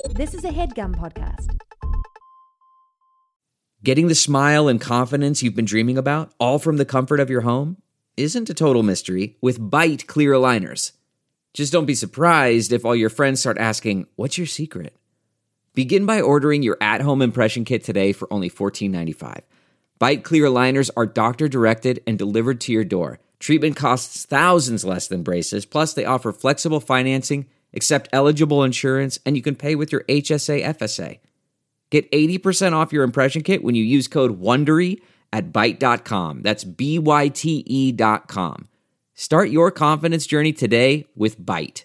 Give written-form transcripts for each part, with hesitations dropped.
This is a HeadGum podcast. Getting the smile and confidence you've been dreaming about, all from the comfort of your home, isn't a total mystery with Byte clear aligners. Just don't be surprised if all your friends start asking, "What's your secret?" Begin by ordering your at-home impression kit today for only $14.95. Byte clear aligners are doctor-directed and delivered to your door. Treatment costs thousands less than braces, plus they offer flexible financing, accept eligible insurance, and you can pay with your HSA FSA. Get 80% off your impression kit when you use code WONDERY at Byte.com. That's BYTE.com. Start your confidence journey today with Byte.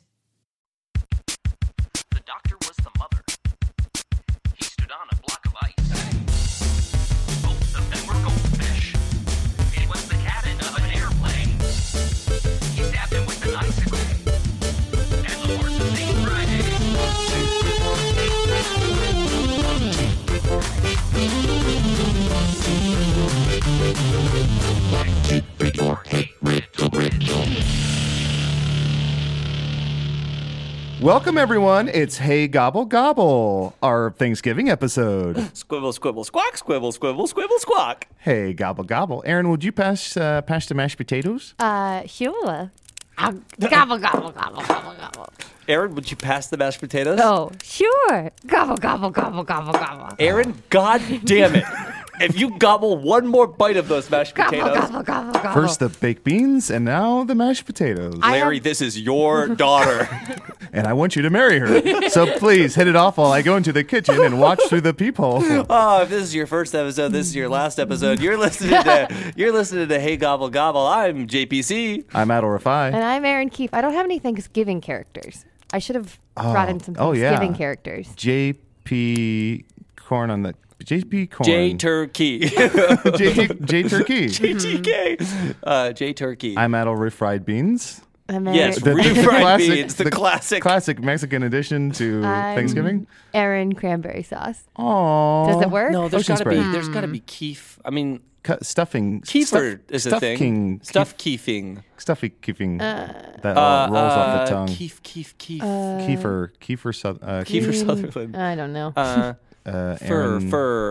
The doctor was the mother. He stood on a block of ice. Both of them were goldfish. It was the cabin of an airplane. He stabbed him with an icicle. And the horse was St. Welcome, everyone. It's Hey Gobble Gobble, our Thanksgiving episode. Squibble, squibble, squawk, squibble, squibble, squibble, squawk. Hey Gobble Gobble. Aaron, would you pass the mashed potatoes? Sure. Gobble, gobble, gobble, gobble, gobble. Aaron, would you pass the mashed potatoes? Oh, sure. Gobble, gobble, gobble, gobble, gobble. Aaron, god damn it. If you gobble one more bite of those mashed Gobble, potatoes. gobble, gobble, gobble. First the baked beans, and now the mashed potatoes. Larry, this is your daughter. And I want you to marry her. So please hit it off while I go into the kitchen and watch through the peephole. Oh, if this is your first episode, this is your last episode. You're listening to Hey Gobble Gobble. I'm JPC. I'm Adol Rafai. And I'm Aaron Keefe. I don't have any Thanksgiving characters. I should have brought in some Thanksgiving characters. JP Corn on the... JP Corn. J Turkey. J Turkey. JTK. J Turkey. I'm Adol Refried Beans. Yes, The refried beans, the classic. Classic Mexican addition to Thanksgiving. Aaron Cranberry Sauce. Oh, Does it work? No, there's Ocean got to be keef. I mean, stuffing. kefir is a thing. Stuff keefing. Stuffy keefing. That rolls off the tongue. Keef. Kefir. Kiefer Sutherland. I don't know. Aaron,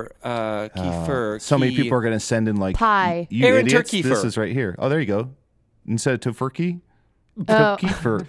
kefir. so many people are going to send in like Pie. You Aaron idiots, Turkey this fur. is right here. Oh, there you go. Instead of tofurkey, Oh. kefir.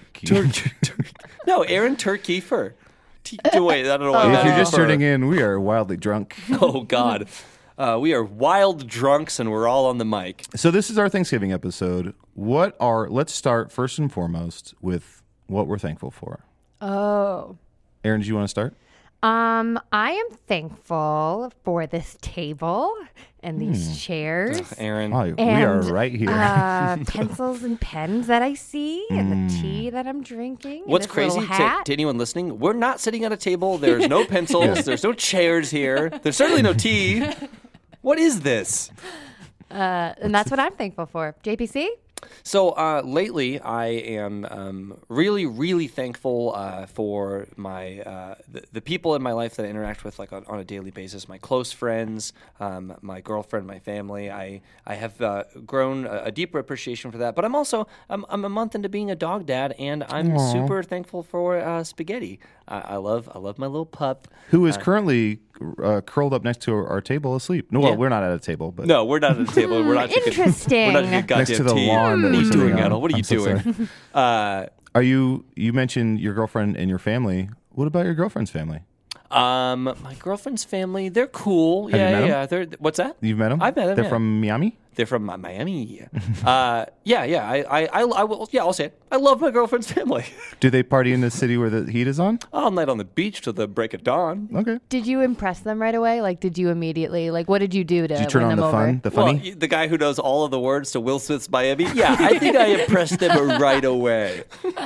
No, Aaron Turkeyfer. Wait, I don't know why. If that you're is just for- turning in, we are wildly drunk. Oh God, we are wild drunks and we're all on the mic. So this is our Thanksgiving episode. Let's start first and foremost with what we're thankful for. Oh. Aaron, do you want to start? I am thankful for this table and these chairs. Aaron. Oh, we are right here. Pencils and pens that I see, and the tea that I'm drinking. and What's this crazy little hat. to anyone listening? We're not sitting at a table. There's no pencils. There's no chairs here. There's certainly no tea. What is this? And that's what I'm thankful for. JPC? So lately, I am really, really thankful for my the people in my life that I interact with like on a daily basis. My close friends, my girlfriend, my family. I have grown a deeper appreciation for that. But I'm a month into being a dog dad, and I'm super thankful for Spaghetti. I love my little pup. Who is currently curled up next to our table asleep. No, well, Yeah. we're not at a table, but No, we're not at the table. We're not drinking. Interesting. We're not drinking goddamn next to the tea. lawn that What are we're you sitting doing, on. Adel? What are you I'm so doing? sorry. You mentioned your girlfriend and your family. What about your girlfriend's family? My girlfriend's family, they're cool. Have you met 'em? Yeah. They're what's that? You've met them? I've met them. They're yeah. from Miami? They're from Miami. Yeah. I will. Yeah, I'll say it. I love my girlfriend's family. Do they party in the city where the heat is on? All night on the beach till the break of dawn. Okay. Did you impress them right away? Like, did you immediately, like, what did you do to Did you turn win on them the over? fun? The funny? Well, the guy who knows all of the words to Will Smith's Miami. Yeah, I think I impressed them right away.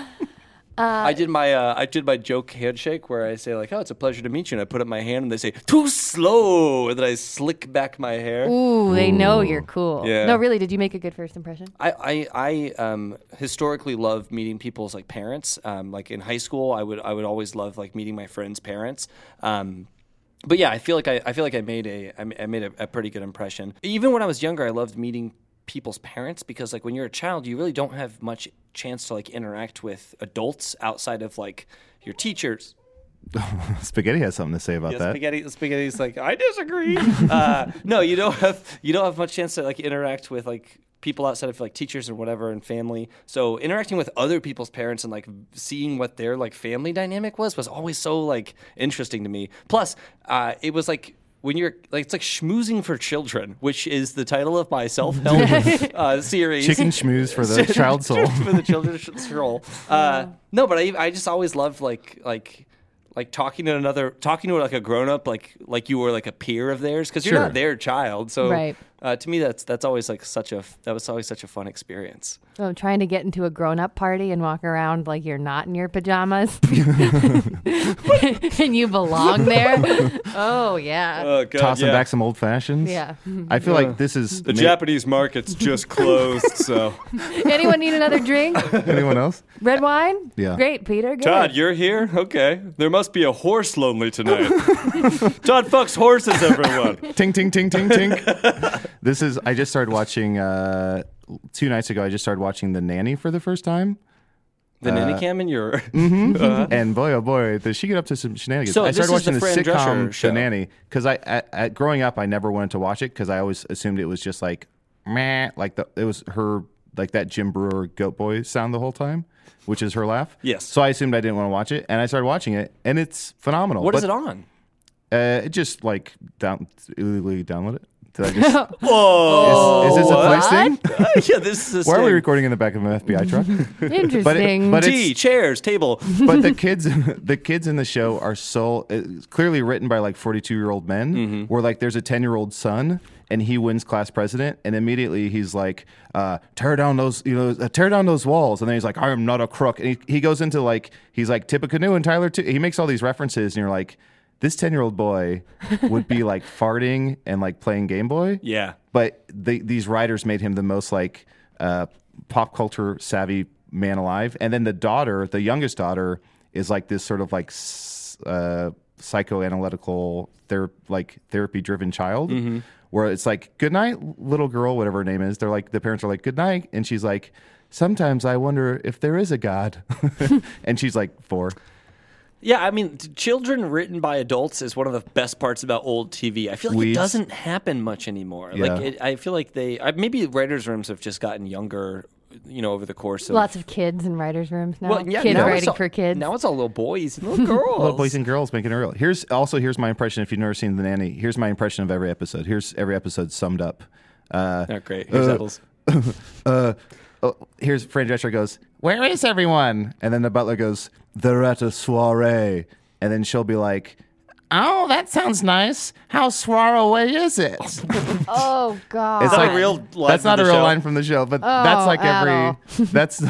I did my joke handshake where I say like, "Oh, it's a pleasure to meet you," and I put up my hand and they say, "Too slow," and then I slick back my hair. Ooh, they know you're cool. Yeah. No, really, did you make a good first impression? I historically love meeting people's like parents. Like in high school, I would always love like meeting my friends' parents. But yeah, I feel like I made a pretty good impression. Even when I was younger, I loved meeting people's parents because like when you're a child, you really don't have much chance to like interact with adults outside of like your teachers Spaghetti has something to say about that. Spaghetti's like, I disagree. No, you don't have much chance to like interact with like people outside of like teachers or whatever and family. So interacting with other people's parents and like seeing what their like family dynamic was always so like interesting to me. Plus, it was like when you're like, it's like Schmoozing for Children, which is the title of my self-help series. Chicken schmooze for the child soul. For the children's soul. No, but I just always loved like talking to like a grown up, like you were like a peer of theirs, because you're Sure. not their child. So Right. To me, that's always like that was always such a fun experience. So trying to get into a grown-up party and walk around like you're not in your pajamas and you belong there. Oh, yeah. Oh God, Tossing back some old fashions. Yeah. I feel like this is Japanese market's just closed. So Anyone need another drink? Anyone else? Red wine? Yeah. Great, Peter. Good. Todd, you're here. Okay, there must be a horse lonely tonight. Todd fucks horses, everyone. Tink, tink, tink, tink, tink. I just started watching, 2 nights ago, I just started watching The Nanny for the first time. The nanny cam in your. And boy, oh boy, does she get up to some shenanigans. So I this started is the watching the Fran Drescher sitcom show. The Nanny because growing up, I never wanted to watch it because I always assumed it was just like, meh, like it was her, like that Jim Brewer goat boy sound the whole time, which is her laugh. Yes. So I assumed I didn't want to watch it, and I started watching it, and it's phenomenal. What is it on? It just like illegally download it. Did I just? Whoa! Is this a police thing? Yeah, this is. Why are we recording in the back of an FBI truck? Interesting. but Tea, chairs, table. But the kids in the show are so it's clearly written by like 42-year-old men. Where like there's a 10-year-old son and he wins class president, and immediately he's like, tear down those walls, and then he's like, I am not a crook, and he goes into like he's like Tippecanoe and Tyler too. He makes all these references, and you're like, this 10-year-old boy would be like farting and like playing Game Boy. Yeah. But these writers made him the most like pop culture savvy man alive. And then the youngest daughter, is like this sort of like psychoanalytical therapy driven child, where it's like, good night, little girl, whatever her name is. They're like, the parents are like, good night, and she's like, sometimes I wonder if there is a God, and she's like 4. Yeah, I mean, children written by adults is one of the best parts about old TV. I feel like it doesn't happen much anymore. Yeah. Like, I feel like maybe writers' rooms have just gotten younger, over the course of. Lots of kids in writers' rooms now. Well, yeah, kids now writing it's all- for kids. Now it's all little boys and little girls. Little boys and girls making it real. Here's my impression. If you've never seen The Nanny, here's my impression of every episode. Here's every episode summed up. Oh, great. Here's Eddles. Here's Fran Drescher goes, where is everyone? And then the butler goes, they're at a soiree. And then she'll be like, oh, that sounds nice. How soiree is it? Oh, God. It's Is that like a real line that's from not the a real show? line from the show, but that's like Adel. that's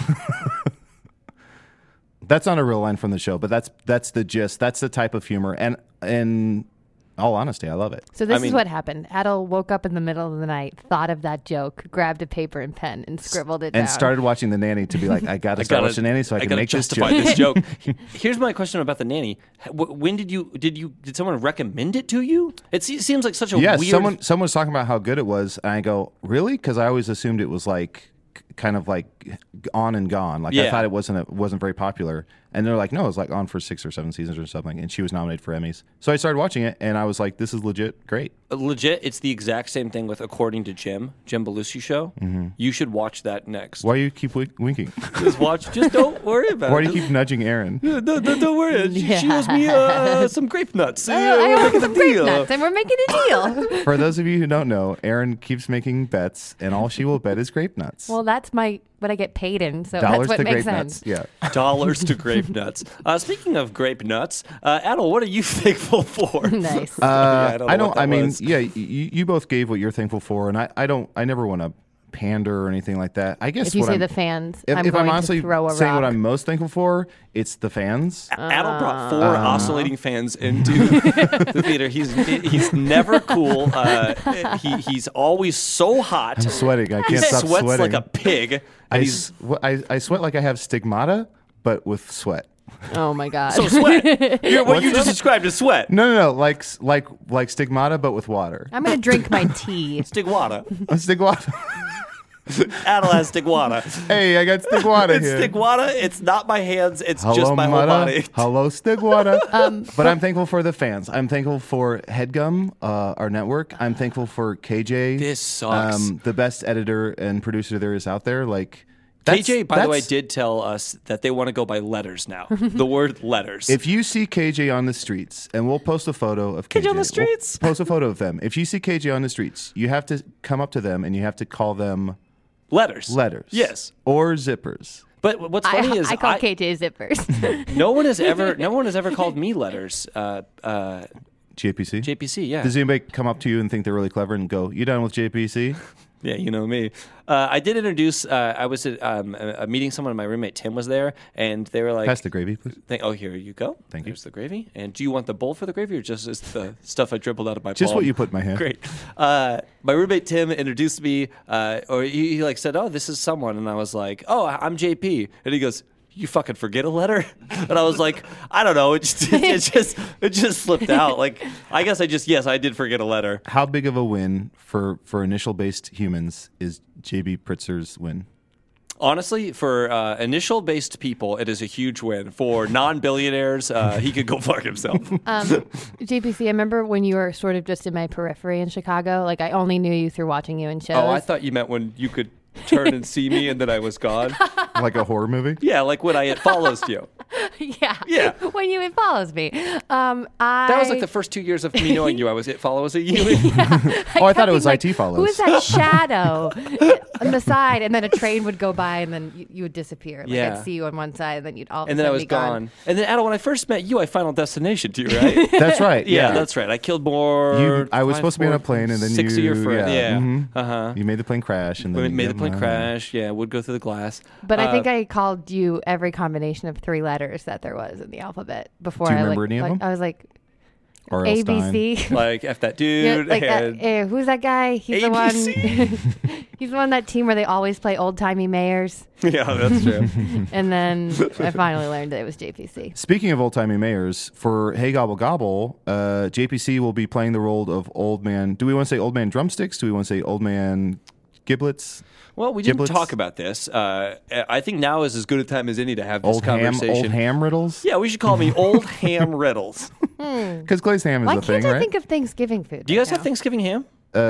that's not a real line from the show, but that's the gist. That's the type of humor, and in all honesty, I love it. So this is what happened. Adel woke up in the middle of the night, thought of that joke, grabbed a paper and pen, and scribbled it down. And started watching The Nanny to be like, I gotta start watching The Nanny so I can gotta make this justify joke. this joke. Here's my question about The Nanny. When did someone recommend it to you? It seems like such a Yeah, weird. someone was talking about how good it was, and I go, really? Because I always assumed it was like kind of like on and gone. Like I Yeah. thought it wasn't very popular. And they're like, no, it was like on for 6 or 7 seasons or something. And she was nominated for Emmys. So I started watching it, and I was like, this is legit great. Legit, it's the exact same thing with According to Jim Belushi show. You should watch that next. Why do you keep winking? Just don't worry about Why it. do you keep nudging Aaron? No, don't worry. She owes me some grape nuts. I We're owe making some a grape deal. nuts, and we're making a deal. For those of you who don't know, Aaron keeps making bets, and all she will bet is grape nuts. Well, that's what I get paid in, so Dollars that's what to makes grape sense. nuts. Yeah. Dollars to grape nuts. Speaking of grape nuts, Adel, what are you thankful for? Nice. I don't know what that was. Yeah, you both gave what you're thankful for, and I never want to pander or anything like that. I guess If you what say I'm- the fans, if I'm I'm going honestly to throw a saying rock. what I'm most thankful for, it's the fans. Adel brought 4 oscillating fans into the theater. He's never cool. He's always so hot. I'm sweating. I He can't stop sweats sweating. like a pig. And he's I sweat like I have stigmata, but with sweat. Oh my God. so sweat. What you just described as sweat. No, like stigmata, but with water. I'm going to drink my tea. Stigmata. Stigmata. Adel has Stigwada. Hey, I got Stigwada It's here. Stigwada. It's not my hands. It's Hello, just my whole Mata. body. Hello, Stigwada. But I'm thankful for the fans. I'm thankful for HeadGum, our network. I'm thankful for KJ. This sucks. The best editor and producer there is out there. Like KJ, by the way, did tell us that they want to go by letters now. The word letters. If you see KJ on the streets, and we'll post a photo of KJ on the streets? We'll post a photo of them. If you see KJ on the streets, you have to come up to them and you have to call them letters. Yes. Or zippers. But what's funny is I call KJ zippers. no one has ever called me letters. JPC? JPC, yeah. Does anybody come up to you and think they're really clever and go, "You done with JPC?" Yeah, you know me. I did introduce. I was at meeting someone. My roommate Tim was there, and they were like, Pass the gravy, please. "Oh, here you go. Thank you. Here's the gravy. And do you want the bowl for the gravy, or just is the stuff I dribbled out of my Just palm?" what you put in my hand. Great. My roommate Tim introduced me, or he like said, "Oh, this is someone," and I was like, "Oh, I'm JP," and he goes, "You fucking forget a letter?" And I was like, "I don't know. It just slipped out. Like, I guess I did forget a letter." How big of a win for initial-based humans is JB Pritzer's win? Honestly, for initial-based people, it is a huge win. For non-billionaires, he could go fuck himself. JPC, I remember when you were sort of just in my periphery in Chicago. Like, I only knew you through watching you in shows. Oh, I thought you meant when you could turn and see me and then I was gone. Like a horror movie? Yeah, like when It Follows you. Yeah. When you It Follows me. That was like the first 2 years of me knowing you. It follows you. Oh, I thought it was like, IT Follows. Who is that shadow on the side? And then a train would go by and then you would disappear. Like, Yeah. I'd see you on one side and then you'd all of a And then I sudden was be gone. gone. And then, Adel, when I first met you, I Final Destination to you, right? That's right. Yeah, that's right. I killed more. I was supposed to be on a plane, and then 6 of your friends. Yeah. mhm. Uh-huh. You made the plane crash, and then We made the plane crash. Yeah, would go through the glass. But I think I called you every combination of 3 letters that there was in the alphabet before. Do you I remember any of them? I was like R.L. Stein. ABC. Like F that Yeah, dude. like that, and who's that guy? He's ABC. the one. He's the one that team where they always play old timey mayors. yeah, that's true. And then I finally learned that it was JPC. Speaking of old-timey mayors, for Hey Gobble Gobble, JPC will be playing the role of Old Man. Do we want to say Old Man Drumsticks? Do we want to say Old Man Giblets? Well, we didn't Giblets? talk about this. I think now is as good a time as any to have this Old ham conversation. riddles? Yeah, we should call me Old Ham Riddles. Because glazed ham is Why a thing, can't I right? think of Thanksgiving food? Do you right guys have now? Thanksgiving ham?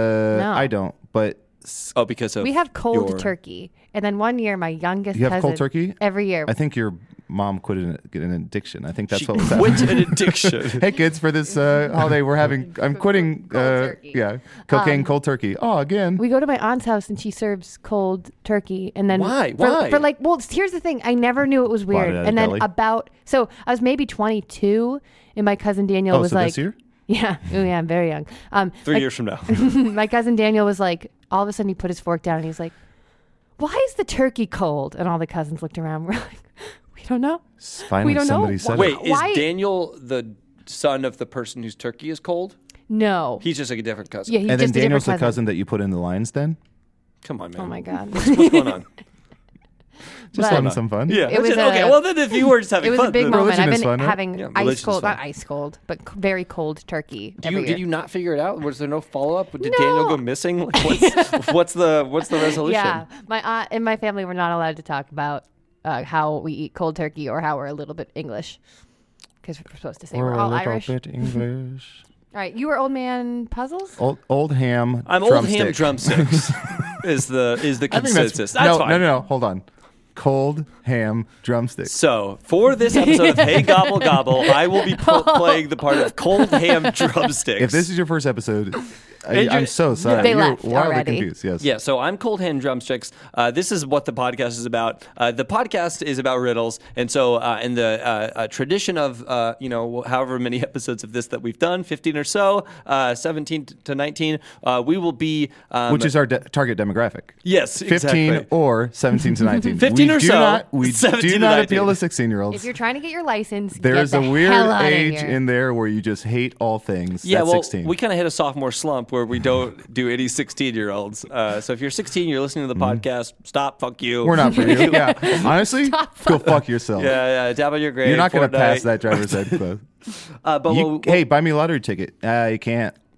I don't, but Oh, because of We have cold your- turkey. And then one year, my youngest You have cousin. cold turkey? Every year. I think your mom quit an addiction. I think that's She what was quit happening. an addiction. Hey kids, for this holiday, I'm quitting. turkey. Cocaine, cold turkey. Oh, again. We go to my aunt's house and she serves cold turkey, and then Why? For, Why? for like, well, here's the thing: I never knew it was Bought weird, it at and a then deli? so I was maybe 22, and my cousin Daniel Oh, was so like, this year? yeah, oh yeah, I'm very young. 3 years from now. My cousin Daniel was like, all of a sudden he put his fork down and he's like, "Why is the turkey cold?" And all the cousins looked around. We're like, "We don't know." Finally, we don't know. somebody said Wait, it. is Why- Daniel the son of the person whose turkey is cold? No. He's just like a different cousin. Yeah, he's And then just a Daniel's the different cousin that you put in the lines. Then Come on, man. Oh my god. What's going on? just But- having some fun. Yeah. It was okay. a- Well, then if you were just having It was fun, a big then- moment. Religion I've is been fun, right? having Yeah, ice religion's cold, fun. not ice cold, but very cold turkey. every year. Did you not figure it out? Was there no follow up? Did No. Daniel go missing? Like, what's the resolution? Yeah, my aunt and my family were not allowed to talk about how we eat cold turkey or how we're a little bit English, because we're supposed to say we're all Irish. bit English. All right, you were old man puzzles. Old ham. I'm old ham drumsticks. is the I think consensus? That's no, fine. no. Hold on. Cold ham drumsticks. So, for this episode of Hey Gobble Gobble, I will be playing the part of cold ham drumsticks. If this is your first episode, And I'm you- so sorry. They You're left wildly already. confused. Yes. Yeah, so I'm Cold Hand Drumsticks. This is what the podcast is about. The podcast is about riddles, and so in the tradition of however many episodes of this that we've done, 15 or so, 17 to 19, we will be Which is our target demographic. yes, 15 exactly. or 17 to 19. 15 we or do so, Not, we 17 do to not 19. appeal to 16-year-olds. If you're trying to get your license, There's get a the weird hell out of age here. in there where you just hate all things. Yeah, That's well, 16. we kind of hit a sophomore slump where we don't do any 16-year-olds. So if you're 16, you're listening to the podcast, stop, fuck you. We're not for you. Yeah. Honestly, go fuck yourself. Yeah, dab on your grade. You're not going to pass Fortnite. that driver's ed class. But Hey, buy me a lottery ticket. You can't.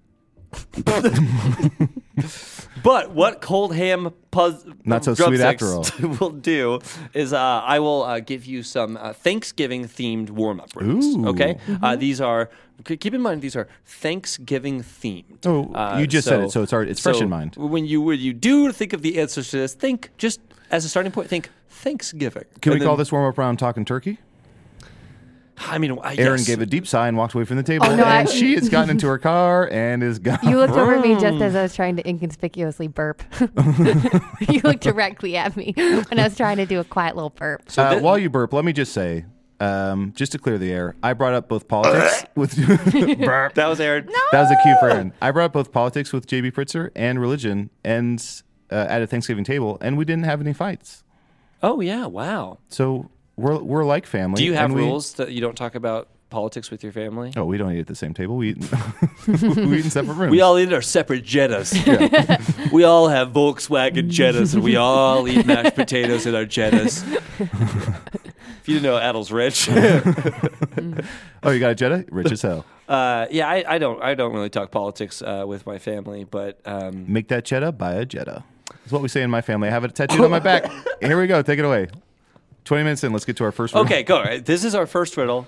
But what cold ham Not so sweet after all. will do is I will give you some Thanksgiving themed warm up rings. Ooh. Okay, these are. Keep in mind these are Thanksgiving themed. Oh, you just said it, so it's fresh in mind. When you do think of the answers to this, think just as a starting point. Think Thanksgiving. Can we And call then- this warm up round talking turkey? I mean, Aaron yes. gave a deep sigh and walked away from the table, Oh, no, and I- she has gotten into her car and is gone. You looked over at me just as I was trying to inconspicuously burp. You looked directly at me when I was trying to do a quiet little burp. While you burp, let me just say, just to clear the air, I brought up both politics with. That was Aaron. That was a cue for Aaron. I brought up both politics with JB Pritzker and religion, and at a Thanksgiving table, and we didn't have any fights. Oh yeah! Wow. So we're like family. Do you have and we- rules that you don't talk about politics with your family? Oh, we don't eat at the same table. We eat we eat in separate rooms. We all eat our separate Jettas. We all have Volkswagen Jettas, and we all eat mashed potatoes in our Jettas. If you didn't know, Adel's rich. Oh, you got a Jetta? Rich as hell. Yeah, I don't really talk politics with my family, but Make that Jetta, buy a Jetta. That's what we say in my family. I have it tattooed on my back. Here we go. Take it away. 20 minutes in. Let's get to our first riddle. okay, go. All right. This is our first riddle.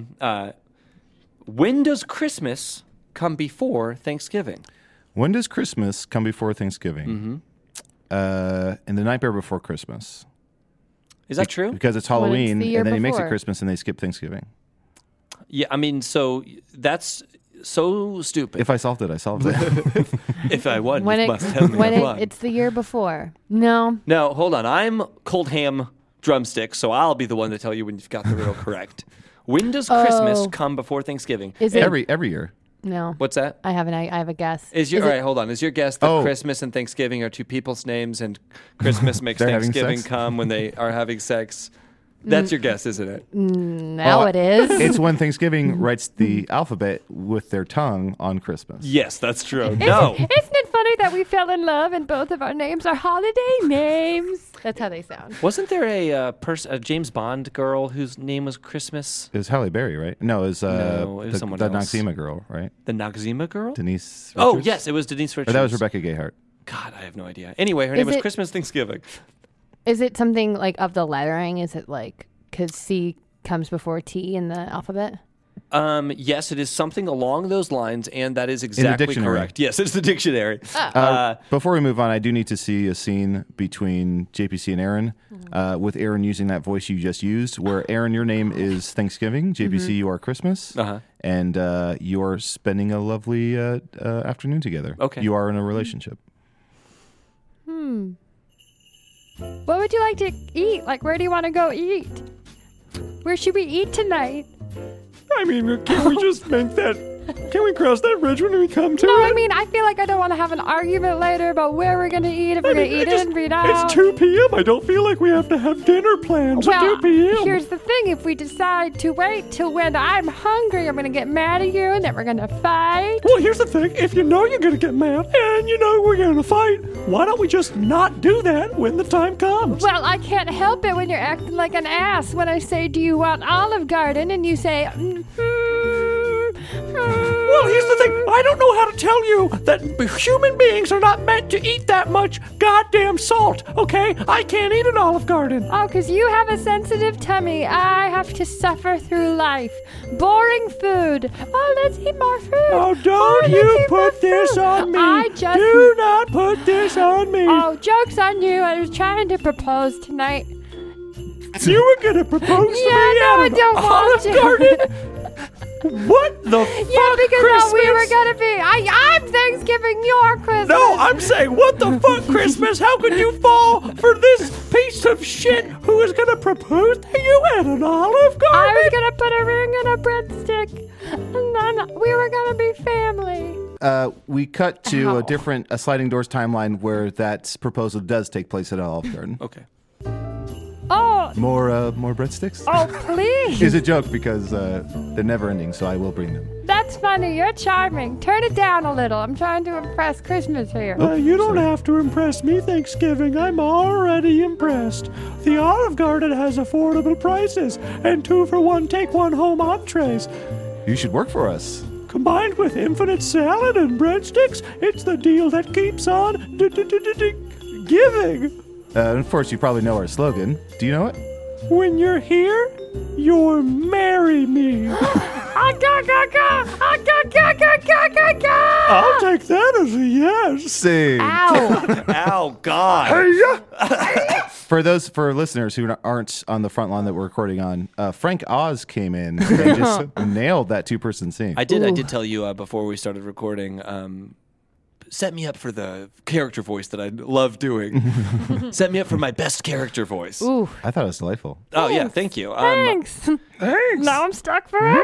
When does Christmas come before Thanksgiving? When does Christmas come before Thanksgiving? Mm-hmm. In the night before Christmas. Is that true? Because it's When it's Halloween, the year and then he makes it before. Christmas, and they skip Thanksgiving. Yeah, I mean, so that's so stupid. If I solved it, I solved it. If I won, When you it, must have me when a won. it's the year before. No. No, hold on. I'm cold ham drumstick, so I'll be the one to tell you when you've got the riddle correct. When does Christmas come before Thanksgiving? Is it? every year. No. What's that? I have a guess. Is your it- all right? Hold on. Is your guess that Oh. Christmas and Thanksgiving are two people's names, and Christmas makes They're having Thanksgiving sex? come when they are having sex? That's your guess, isn't it? Now Oh, it is. It's when Thanksgiving writes the alphabet with their tongue on Christmas. Yes, that's true. No. Isn't it funny that we fell in love and both of our names are holiday names? That's how they sound. Wasn't there a James Bond girl whose name was Christmas? It was Halle Berry, right? No, it was, No, it was someone the else. Noxzema girl, right? The Noxzema girl? Denise. Oh, Richards? yes, it was Denise Richards. Or that was Rebecca Gayheart. God, I have no idea. Anyway, her name Is was it- Christmas Thanksgiving. Is it something like of the lettering? Is it like because C comes before T in the alphabet? Yes, it is something along those lines, and that is exactly dictionary. correct. Yes, it's the dictionary. Before we move on, I do need to see a scene between JPC and Aaron, with Aaron using that voice you just used, where Aaron, your name is Thanksgiving, JPC, you are Christmas, and you're spending a lovely afternoon together. Okay. You are in a relationship. What would you like to eat? Like, where do you want to go eat? Where should we eat tonight? I mean, can we just make that? Can we cross that bridge when we come to No, I mean, I feel like I don't want to have an argument later about where we're going to eat, if we're going to eat in, eat out. It's 2 p.m. I don't feel like we have to have dinner plans Well, at 2 p.m. here's the thing. If we decide to wait till when I'm hungry, I'm going to get mad at you and then we're going to fight. Well, here's the thing. If you know you're going to get mad and you know we're going to fight, why don't we just not do that when the time comes? Well, I can't help it when you're acting like an ass when I say, do you want Olive Garden? And you say, Well, here's the thing. I don't know how to tell you that human beings are not meant to eat that much goddamn salt, okay? I can't eat an Olive Garden. Oh, because you have a sensitive tummy. I have to suffer through life. Boring food. Oh, let's eat more food. Oh, let's don't eat you more put this food. on me. I just... Do not put this on me. Oh, joke's on you. I was trying to propose tonight. You were going to propose to Yeah, me no, at I an don't want Olive to. Garden? What the fuck, Yeah, because Christmas? we were going to be... I'm Thanksgiving, you're Christmas. No, I'm saying, what the fuck, Christmas? How could you fall for this piece of shit who is going to propose to you at an Olive Garden? I was going to put a ring in a breadstick. And then we were going to be family. We cut to Ow. a sliding doors timeline where that proposal does take place at Olive Garden. Okay. Oh, More breadsticks? oh, please. It's a joke because they're never ending, so I will bring them. That's funny. You're charming. Turn it down a little. I'm trying to impress Christmas here. You don't sorry. have to impress me, Thanksgiving. I'm already impressed. The Olive Garden has affordable prices and 2-for-1 take-one home entrees. You should work for us. Combined with infinite salad and breadsticks, it's the deal that keeps on giving. Of course, you probably know our slogan. Do you know it? When you're here, you're marry me. I'll take that as a yes. Sing. Ow. Ow, God. For listeners who aren't on the front lawn that we're recording on, Frank Oz came in and just nailed that two-person scene. I did tell you before we started recording, set me up for the character voice that I love doing. Set me up for my best character voice. Ooh. I thought it was delightful. Oh, yeah, thank you. Thanks. Now I'm stuck forever.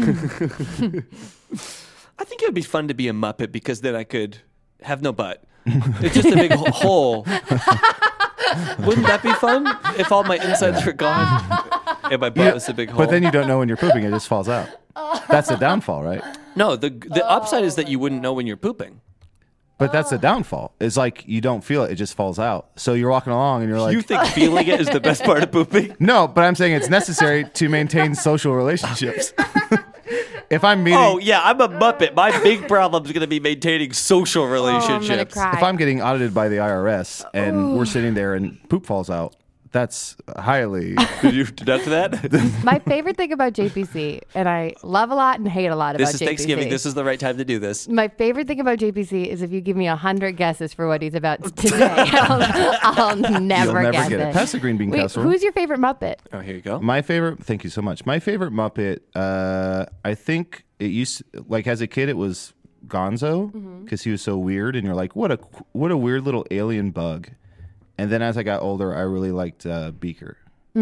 I think it would be fun to be a Muppet because then I could have no butt. It's just a big hole. Wouldn't that be fun if all my insides were gone and my butt was a big hole? But then you don't know when you're pooping; it just falls out. That's the downfall, right? No, the upside is that you wouldn't know when you're pooping. But that's the downfall. It's like you don't feel it; it just falls out. So you're walking along, and you're like, You think feeling it is the best part of pooping? "No," but I'm saying it's necessary to maintain social relationships. If I'm meeting, Oh, yeah, I'm a Muppet. My big problem is going to be maintaining social Oh, I'm gonna relationships. cry. if I'm getting audited by the IRS and we're sitting there and poop falls out, that's highly. Did you deduct that? My favorite thing about JPC, and I love a lot and hate a lot about This is JPC. Thanksgiving. This is the right time to do this. My favorite thing about JPC is if you give me 100 guesses for what he's about to say, I'll never, You'll never guess get it. Pass the green bean Wait, casserole. who's your favorite Muppet? Oh, here you go. My favorite, thank you so much. My favorite Muppet, I think it used like as a kid it was Gonzo because he was so weird, and you're like, what a weird little alien bug. And then as I got older, I really liked Beaker.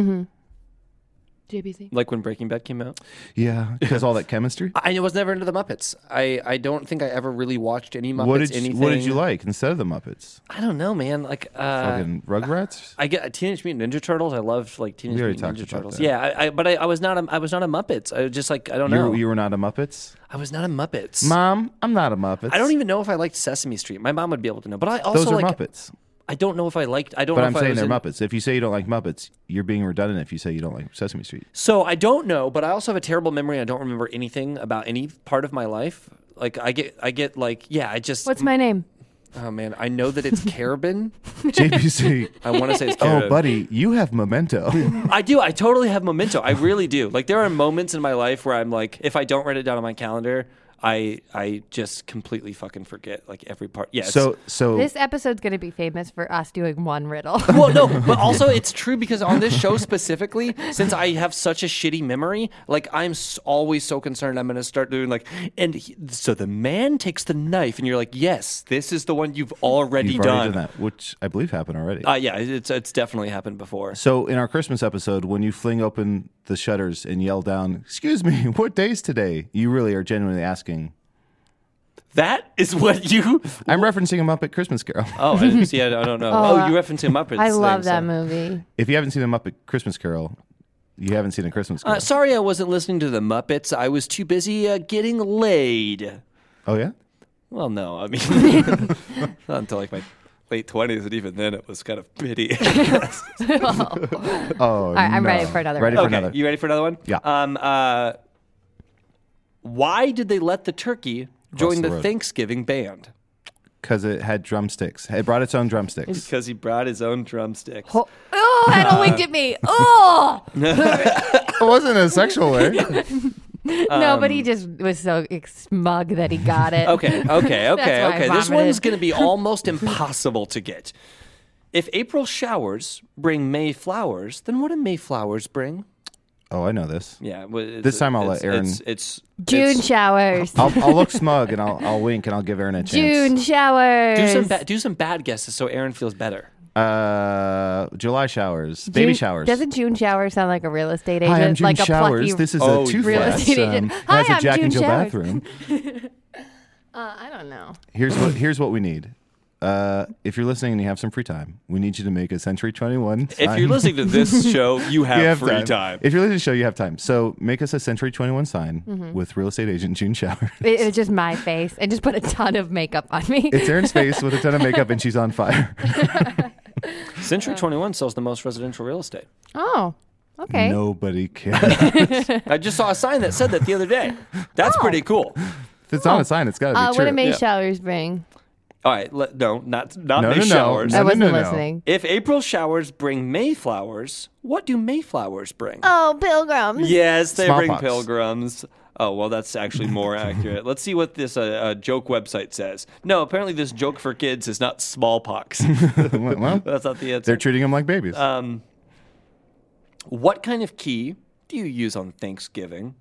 JPC. Like when Breaking Bad came out. Yeah, because all that chemistry. I was never into the Muppets. I don't think I ever really watched any Muppets. What did you like instead of the Muppets? I don't know, man. Like Fucking Rugrats. I get Teenage Mutant Ninja Turtles. I loved like Teenage We already Mutant talked Ninja about Turtles. that. Yeah, but I was not a Muppets. I was just like I don't know. You were not a Muppets. I was not a Muppets. Mom, I'm not a Muppets. I don't even know if I liked Sesame Street. My mom would be able to know. But I also Those are like Muppets. I don't know if I liked. I don't. But know I'm if I saying was they're in- Muppets. If you say you don't like Muppets, you're being redundant. If you say you don't like Sesame Street, So I don't know, but I also have a terrible memory. I don't remember anything about any part of my life. Like I get like I just. What's my name? Oh man, I know that it's Carabin. JPC. I want to say it's Carabin. Oh, buddy, you have Memento. I do. I totally have Memento. I really do. Like there are moments in my life where I'm like, if I don't write it down on my calendar, I just completely fucking forget like every part. Yeah. So This episode's going to be famous for us doing one riddle. Well, no, but also it's true because on this show specifically, since I have such a shitty memory, like I'm always so concerned I'm going to start doing like, so the man takes the knife, and you're like, yes, this is the one you've already you've already done that, which I believe happened already. Yeah, it's definitely happened before. So in our Christmas episode, when you fling open the shutters and yell down, "Excuse me, what day's today?" you really are genuinely asking. That is what you. I'm referencing a Muppet Christmas Carol. Oh, I didn't see. I don't know. Oh, you referencing Muppets? I love thing, that so. movie. If you haven't seen a Muppet Christmas Carol, you haven't seen a Christmas Carol. Sorry, I wasn't listening to the Muppets. I was too busy getting laid. Oh yeah. Well, no, I mean, not until like my late 20s, and even then it was kind of pity. Oh, All right, I'm no. ready for another Ready one. for Okay, another. you ready for another one? Yeah. Why did they let the turkey join the the road. Thanksgiving band? Because it had drumsticks. It brought its own drumsticks. Because he brought his own drumsticks. Oh, Hannah winked at me. Oh! It wasn't in a sexual way. No, but he just was so smug that he got it. Okay. That's why I This vomited. one's going to be almost impossible to get. If April showers bring May flowers, then what do May flowers bring? Oh, I know this. Yeah. This time I'll let Aaron- June showers. I'll look smug and I'll wink and I'll give Aaron a chance. June showers. Do some bad guesses so Aaron feels better. July showers, baby June- showers. Doesn't June Shower sound like a real estate agent? Hi, I'm June like a Showers. plucky. This is Oh, a two real flats. estate agent. Has Hi, a I'm Jack and June Jill Showers. bathroom. I don't know. Here's what we need. If you're listening and you have some free time, we need you to make a Century 21 sign. If you're listening to this show, you have, You have free time. If you're listening to the show, you have time. So make us a Century 21 sign with real estate agent June Showers. It was just my face and just put a ton of makeup on me. It's Aaron's face with a ton of makeup and she's on fire. Century 21 sells the most residential real estate. Oh, okay. Nobody cares. I just saw a sign that said that the other day. That's pretty cool. If it's on a sign, it's got to be What true. do May Yeah. showers bring? All right, not No, May no. showers. No, I wasn't no. listening. If April showers bring Mayflowers, what do Mayflowers bring? Oh, pilgrims. Yes, they bring Smallpox. pilgrims. Oh, well, that's actually more accurate. Let's see what this joke website says. No, apparently this joke for kids is not smallpox. Well, That's not the answer. they're treating them like babies. What kind of key do you use on Thanksgiving?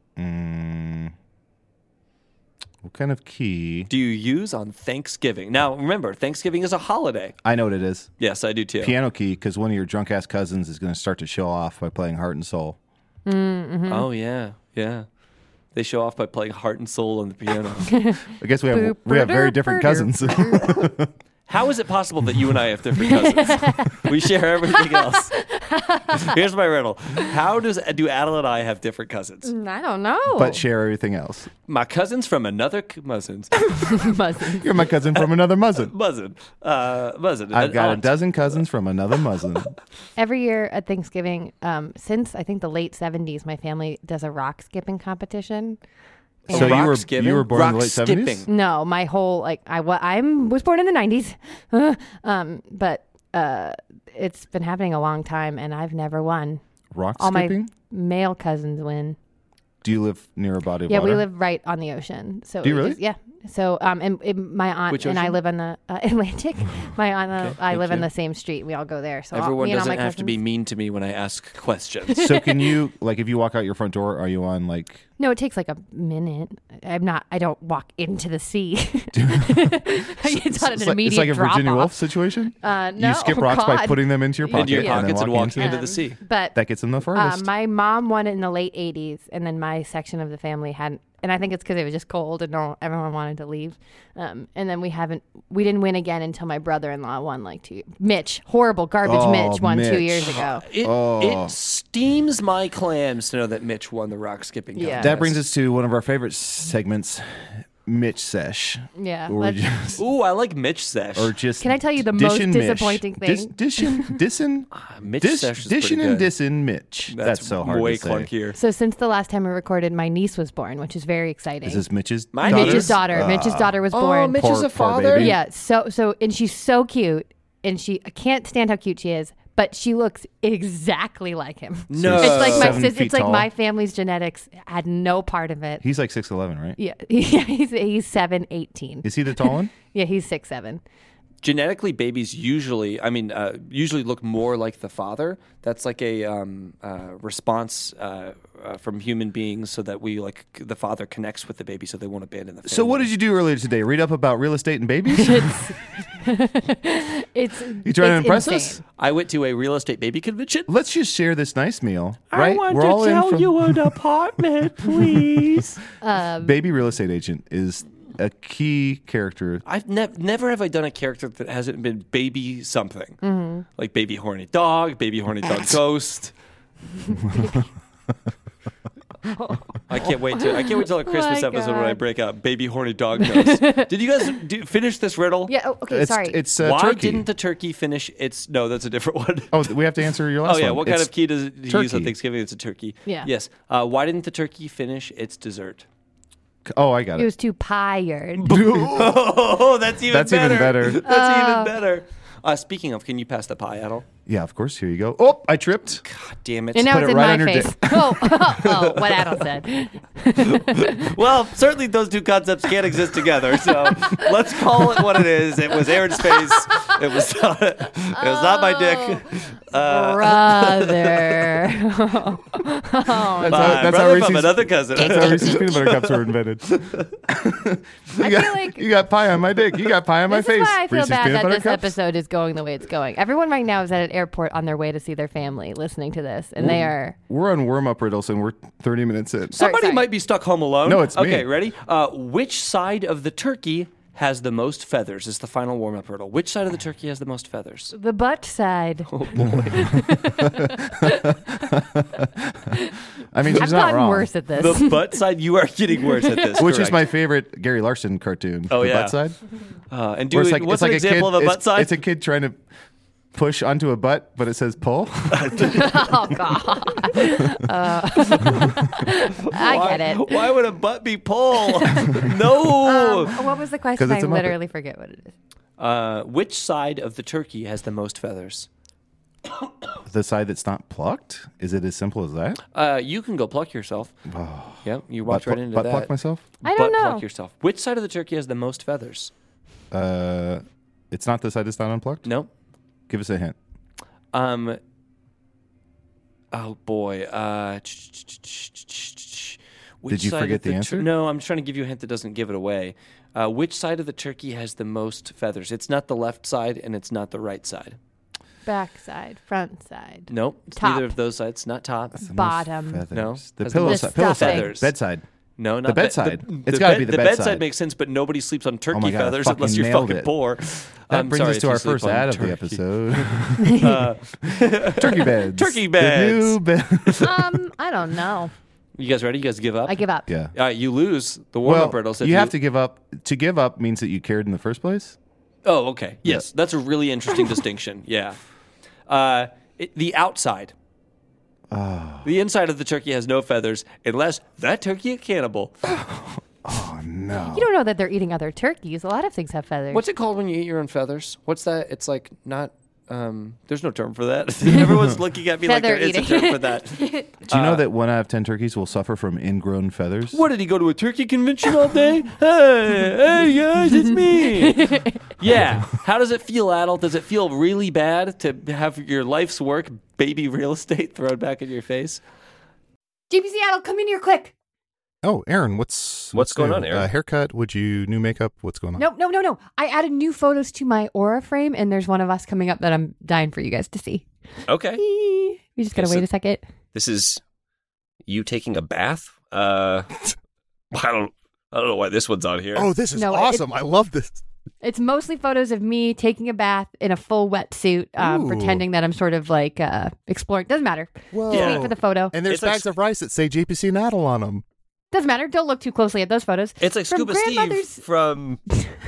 What kind of key? Do you use on Thanksgiving? Now, remember, Thanksgiving is a holiday. I know what it is. Yes, I do too. Piano key, because one of your drunk ass cousins is going to start to show off by playing Heart and Soul. Oh, yeah, yeah. They show off by playing Heart and Soul on the piano. I guess we have very different cousins. How is it possible that you and I have different cousins? We share everything else. Here's my riddle. How do Adel and I have different cousins? I don't know. But share everything else. My cousins from another Muzzins. Muzzins. You're my cousin from another Muzzin. Muzzin. Muzzin. I've an got a aunt. dozen cousins from another Muzzin. Every year at Thanksgiving, since I think the late 70s, my family does a rock skipping competition. So Rock you were skipping? born in Rock the late skipping. 70s? No, my whole I was born in the 90s, but it's been happening a long time, and I've never won. Rock All skipping? my male cousins win. Do you live near a body of Yeah, water? we live right on the ocean. So Do you it really? is- yeah. So my aunt Which and I ocean? live on the Atlantic. My aunt I live you. on the same street. We all go there. So Everyone me and all doesn't my have to be cousins- mean to me when I ask questions. So can you, like, if you walk out your front door, are you on, like... No, it takes like a minute. I don't walk into the sea. It's not an immediate it's like a drop Virginia off. Woolf situation? No, you skip rocks by God. putting them into your pocket. Into your Yeah. pockets and walking into into the sea. But That gets them the furthest. my mom won it in the late 80s, and then my section of the family hadn't. And I think it's because it was just cold and everyone wanted to leave. And then we didn't win again until my brother-in-law won like 2 years. Mitch, horrible garbage Oh, Mitch won 2 Mitch. years ago. It steams my clams to know that Mitch won the rock skipping Yeah. contest. That brings us to one of our favorite segments, Mitch Sesh. Yeah. Or let's- just, Ooh, I like Mitch Sesh. or just Can I tell you the most dishin' Mitch. disappointing thing? Dissin' Mitch Sesh is pretty Dishin' and good. dissin' Mitch. That's so hard way to say. clunkier. So since the last time we recorded, my niece was born, which is very exciting. Is this Mitch's My daughter? Mitch's daughter. Mitch's daughter was born. Mitch Poor- is a poor father? baby. Yeah, so and she's so cute, and I can't stand how cute she is, but she looks exactly like him. No. It's like my 7 sis. feet It's like tall. my family's genetics had no part of it. He's like 6'11", right? Yeah, he's 7'18". Is he the tall one? Yeah, he's 6'7". Genetically, babies usually look more like the father. That's like a response from human beings, so that the father connects with the baby, so they won't abandon the family. So what did you do earlier today? Read up about real estate and babies? It's You trying to impress us? I went to a real estate baby convention. Let's just share this nice meal, I right? want We're to all in tell from you an apartment, please. baby real estate agent is a key character. I've never have I done a character that hasn't been baby something, like baby horny dog ghost. I can't wait till a Christmas my episode when I God. break out baby horny dog ghost. Did you guys finish this riddle? Yeah. Oh, okay. Sorry. It's Why turkey. didn't the turkey finish its? No, that's a different one. Oh, we have to answer your last Oh yeah, one. what kind It's of key do you use on turkey. Thanksgiving? It's a turkey. Yeah. Yes. Why didn't the turkey finish its dessert? Oh, I got he it. was too tired. Oh, that's even That's even better. That's even better. Speaking of, can you pass the pie, Adel? Yeah, of course. Here you go. Oh, I tripped. God damn it. And now Put it's it in right my on your face. Oh, what Adel said. Well, certainly those two concepts can't exist together. So let's call it what it is. It was Aaron's face. It was not my dick. Brother. That's how Brother from Reese's, another cousin. that's how Reese's peanut butter cups were invented. I feel like You got pie on my dick. You got pie on my this face. is why I feel Reese's bad peanut that butter this cups. episode is going the way it's going. Everyone right now is at an airport on their way to see their family listening to this, and they are. We're on warm up riddles and we're 30 minutes in. Somebody sorry. might be stuck home alone. No, it's me. Okay, ready? Which side of the turkey has the most feathers? Is the final warm-up riddle. Which side of the turkey has the most feathers? The butt side. I mean, she's I've not gotten wrong. worse at this. The butt side. You are getting worse at this. Which is correct. my favorite Gary Larson cartoon. Oh, the yeah. butt side. And Where what's an example of a butt side? It's a kid trying to. push onto a butt, but it says pull? Oh God. I get it. Why would a butt be pull? No. What was the 'Cause question? I it's a Muppet. literally forget what it is. Which side of the turkey has the most feathers? The side that's not plucked? Is it as simple as that? You can go pluck yourself. Yep, you walked right into butt that. pluck myself? I don't Butt know. pluck yourself. Which side of the turkey has the most feathers? It's not the side that's not unplugged? No. Give us a hint. Oh boy. Did you forget the answer? No, I'm just trying to give you a hint that doesn't give it away. Which side of the turkey has the most feathers? It's not the left side and it's not the right side. Back side, front side, Nope. It's Top. neither of those sides. Not top. bottom. Feathers. No. The Has pillow the side. Pillow side. feathers. Bedside. No, not The bedside. It's gotta be the bedside bedside. makes sense, but nobody sleeps on turkey my God, I feathers fucking unless you're nailed fucking it. poor. That I'm brings sorry us if to you our sleep first on ad of the turkey. episode. Turkey beds. Turkey The beds. new bed. I don't know. You guys ready? You guys give up? I give up. Yeah. You lose. The warm-up riddles. If you have to give up. To give up means that you cared in the first place. Oh, okay. Yes, that's a really interesting distinction. Yeah. The outside. The inside of the turkey has no feathers unless that turkey a cannibal. Oh no. You don't know that they're eating other turkeys. A lot of things have feathers. What's it called when you eat your own feathers? What's that? It's like not. There's no term for that. Everyone's looking at me like Feather there is a eating. term for that. Do you know that 1 out of 10 turkeys will suffer from ingrown feathers? What, did he go to a turkey convention all day? Hey guys, it's me. Yeah. How does it feel, Adel? Does it feel really bad to have your life's work, baby real estate, thrown back in your face? JP Seattle, come in here quick. Oh, Aaron, what's going new? on, Aaron? Haircut? Would you new makeup? What's going on? No. I added new photos to my Aura frame, and there's one of us coming up that I'm dying for you guys to see. Okay. We just gotta Okay, wait a second. This is you taking a bath? I don't know why this one's on here. Oh, this is No, awesome. I love this. It's mostly photos of me taking a bath in a full wetsuit, Ooh. pretending that I'm sort of like exploring. Doesn't matter. Whoa. Just wait for the photo. And there's It's like bags of rice that say JPC Naddle on them. Doesn't matter. Don't look too closely at those photos. It's like From Scuba Steve grandmother's- from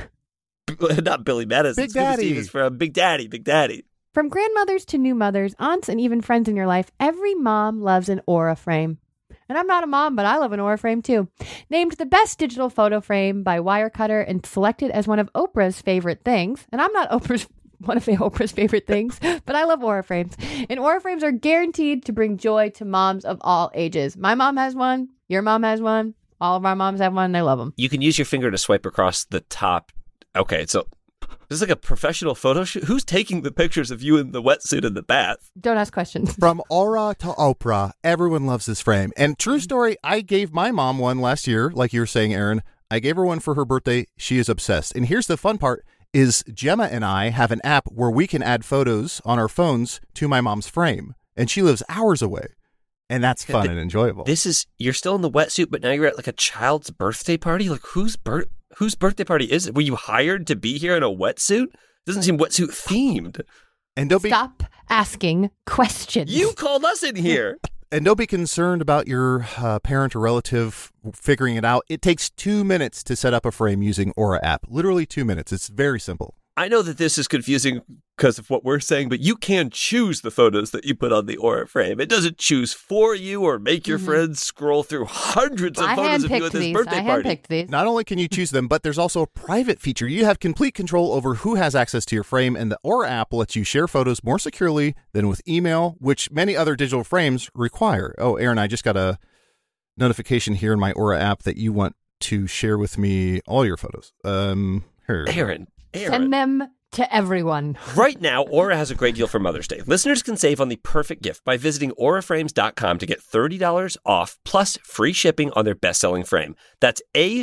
not Billy Madison. Big Scuba Daddy. Steve is from Big Daddy. Big Daddy. From grandmothers to new mothers, aunts, and even friends in your life, every mom loves an Aura frame. And I'm not a mom, but I love an Aura frame too. Named the best digital photo frame by Wirecutter and selected as one of Oprah's favorite things. And I'm not one of Oprah's favorite things, but I love Aura frames. And Aura frames are guaranteed to bring joy to moms of all ages. My mom has one. Your mom has one. All of our moms have one. And I love them. You can use your finger to swipe across the top. Okay, so this is like a professional photo shoot. Who's taking the pictures of you in the wetsuit in the bath? Don't ask questions. From Aura to Oprah, everyone loves this frame. And true story, I gave my mom one last year, like you were saying, Aaron. I gave her one for her birthday. She is obsessed. And here's the fun part is Gemma and I have an app where we can add photos on our phones to my mom's frame. And she lives hours away. And that's fun and enjoyable. You're still in the wetsuit, but now you're at like a child's birthday party? Like whose birthday party is it? Were you hired to be here in a wetsuit? Doesn't seem wetsuit themed. And don't be Stop asking questions. You called us in here. And don't be concerned about your parent or relative figuring it out. It takes 2 minutes to set up a frame using Aura app. Literally 2 minutes. It's very simple. I know that this is confusing because of what we're saying, but you can choose the photos that you put on the Aura frame. It doesn't choose for you or make your friends scroll through hundreds of I photos of you handpicked at this these. birthday I party. handpicked these. Not only can you choose them, but there's also a private feature. You have complete control over who has access to your frame, and the Aura app lets you share photos more securely than with email, which many other digital frames require. Oh, Aaron, I just got a notification here in my Aura app that you want to share with me all your photos. Here. Aaron. Send them to everyone. Right now, Aura has a great deal for Mother's Day. Listeners can save on the perfect gift by visiting auraframes.com to get $30 off plus free shipping on their best-selling frame. That's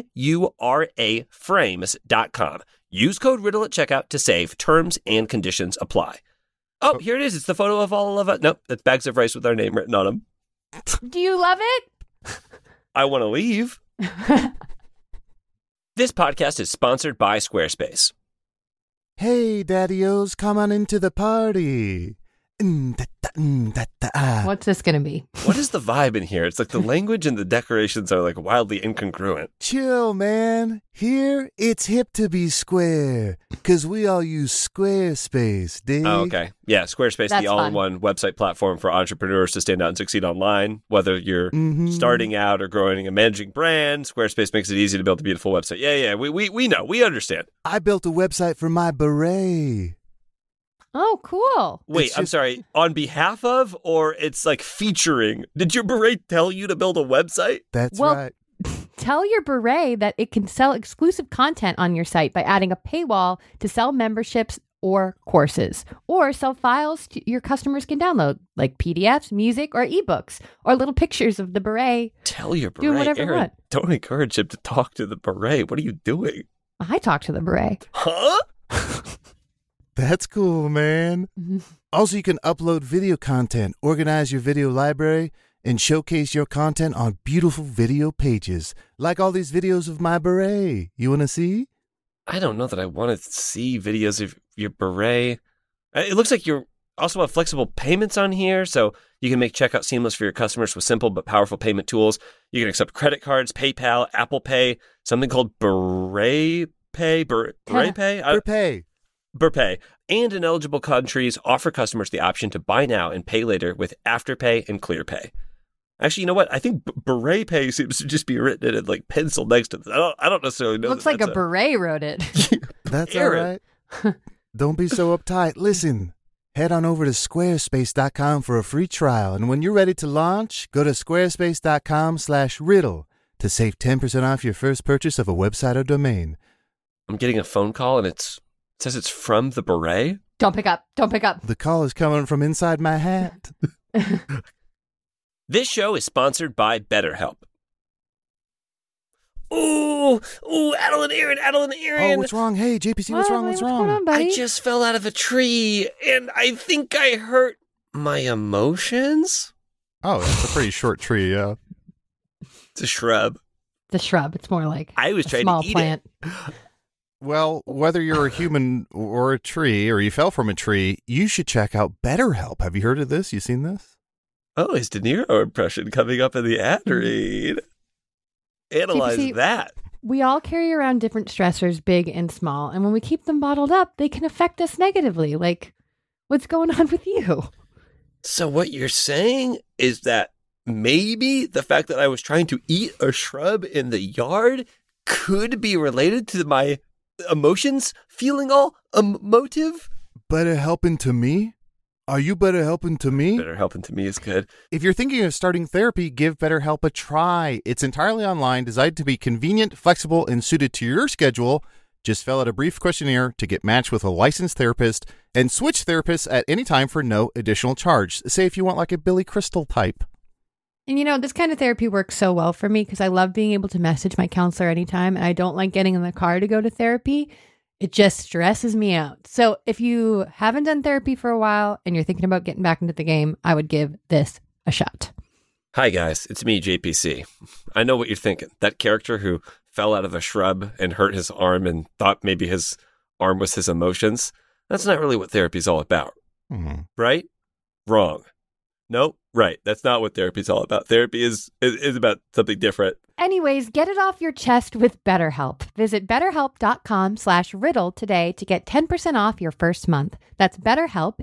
AURA frames.com. Use code RIDDLE at checkout to save. Terms and conditions apply. Oh, here it is. It's the photo of all of us. Nope, that's bags of rice with our name written on them. Do you love it? I want to leave. This podcast is sponsored by Squarespace. Hey, Daddy-O's, come on into the party. What's this gonna be? What is the vibe in here? It's like the language and the decorations are like wildly incongruent. Chill, man. Here, it's hip to be square, because we all use Squarespace, dig? Oh, okay. Yeah, Squarespace, That's the all-in-one website platform for entrepreneurs to stand out and succeed online. Whether you're starting out or growing a managing brand, Squarespace makes it easy to build a beautiful website. Yeah, we know. We understand. I built a website for my beret. Oh, cool. Wait, I'm sorry. On behalf of, or it's like featuring? Did your beret tell you to build a website? That's Well, right. Tell your beret that it can sell exclusive content on your site by adding a paywall to sell memberships or courses, or sell files your customers can download, like PDFs, music, or ebooks, or little pictures of the beret. Tell your beret, Do whatever you Aaron, want. don't encourage him to talk to the beret. What are you doing? I talk to the beret. Huh? That's cool, man. Also, you can upload video content, organize your video library, and showcase your content on beautiful video pages, like all these videos of my beret. You want to see? I don't know that I want to see videos of your beret. It looks like you also have flexible payments on here, so you can make checkout seamless for your customers with simple but powerful payment tools. You can accept credit cards, PayPal, Apple Pay, something called Beret Pay, Beret Pay? Burpay, and in eligible countries offer customers the option to buy now and pay later with Afterpay and ClearPay. Actually, you know what? I think Beret Pay seems to just be written in like pencil next to this. I don't necessarily know. Looks like a beret wrote it. That's all Aaron. right. Don't be so uptight. Listen, head on over to squarespace.com for a free trial. And when you're ready to launch, go to squarespace.com/riddle to save 10% off your first purchase of a website or domain. I'm getting a phone call and it says it's from the beret. Don't pick up. Don't pick up. The call is coming from inside my hat. This show is sponsored by BetterHelp. Ooh, Adeline Aaron. Oh, what's wrong? Hey, JPC, what's wrong? What's going wrong? on, buddy? I just fell out of a tree and I think I hurt my emotions. Oh, that's a pretty short tree, yeah. It's a shrub. The shrub. It's more like I was a trying small to eat plant. it. Well, whether you're a human or a tree, or you fell from a tree, you should check out BetterHelp. Have you heard of this? You seen this? Oh, his De Niro impression coming up in the ad read. Analyze JPC, that. We all carry around different stressors, big and small, and when we keep them bottled up, they can affect us negatively. Like, what's going on with you? So what you're saying is that maybe the fact that I was trying to eat a shrub in the yard could be related to my emotions feeling all emotive? Better helping to me? Are you better helping to me? Better helping to me is good. If you're thinking of starting therapy, give BetterHelp a try. It's entirely online, designed to be convenient, flexible, and suited to your schedule. Just fill out a brief questionnaire to get matched with a licensed therapist and switch therapists at any time for no additional charge. Say if you want like a Billy Crystal type. And you know, this kind of therapy works so well for me because I love being able to message my counselor anytime, and I don't like getting in the car to go to therapy. It just stresses me out. So if you haven't done therapy for a while and you're thinking about getting back into the game, I would give this a shot. Hi, guys. It's me, JPC. I know what you're thinking. That character who fell out of a shrub and hurt his arm and thought maybe his arm was his emotions. That's not really what therapy's all about. Mm-hmm. Right? Wrong. Nope. Right. That's not what therapy's all about. Therapy is about something different. Anyways, get it off your chest with BetterHelp. Visit BetterHelp.com/riddle today to get 10% off your first month. That's BetterHelp,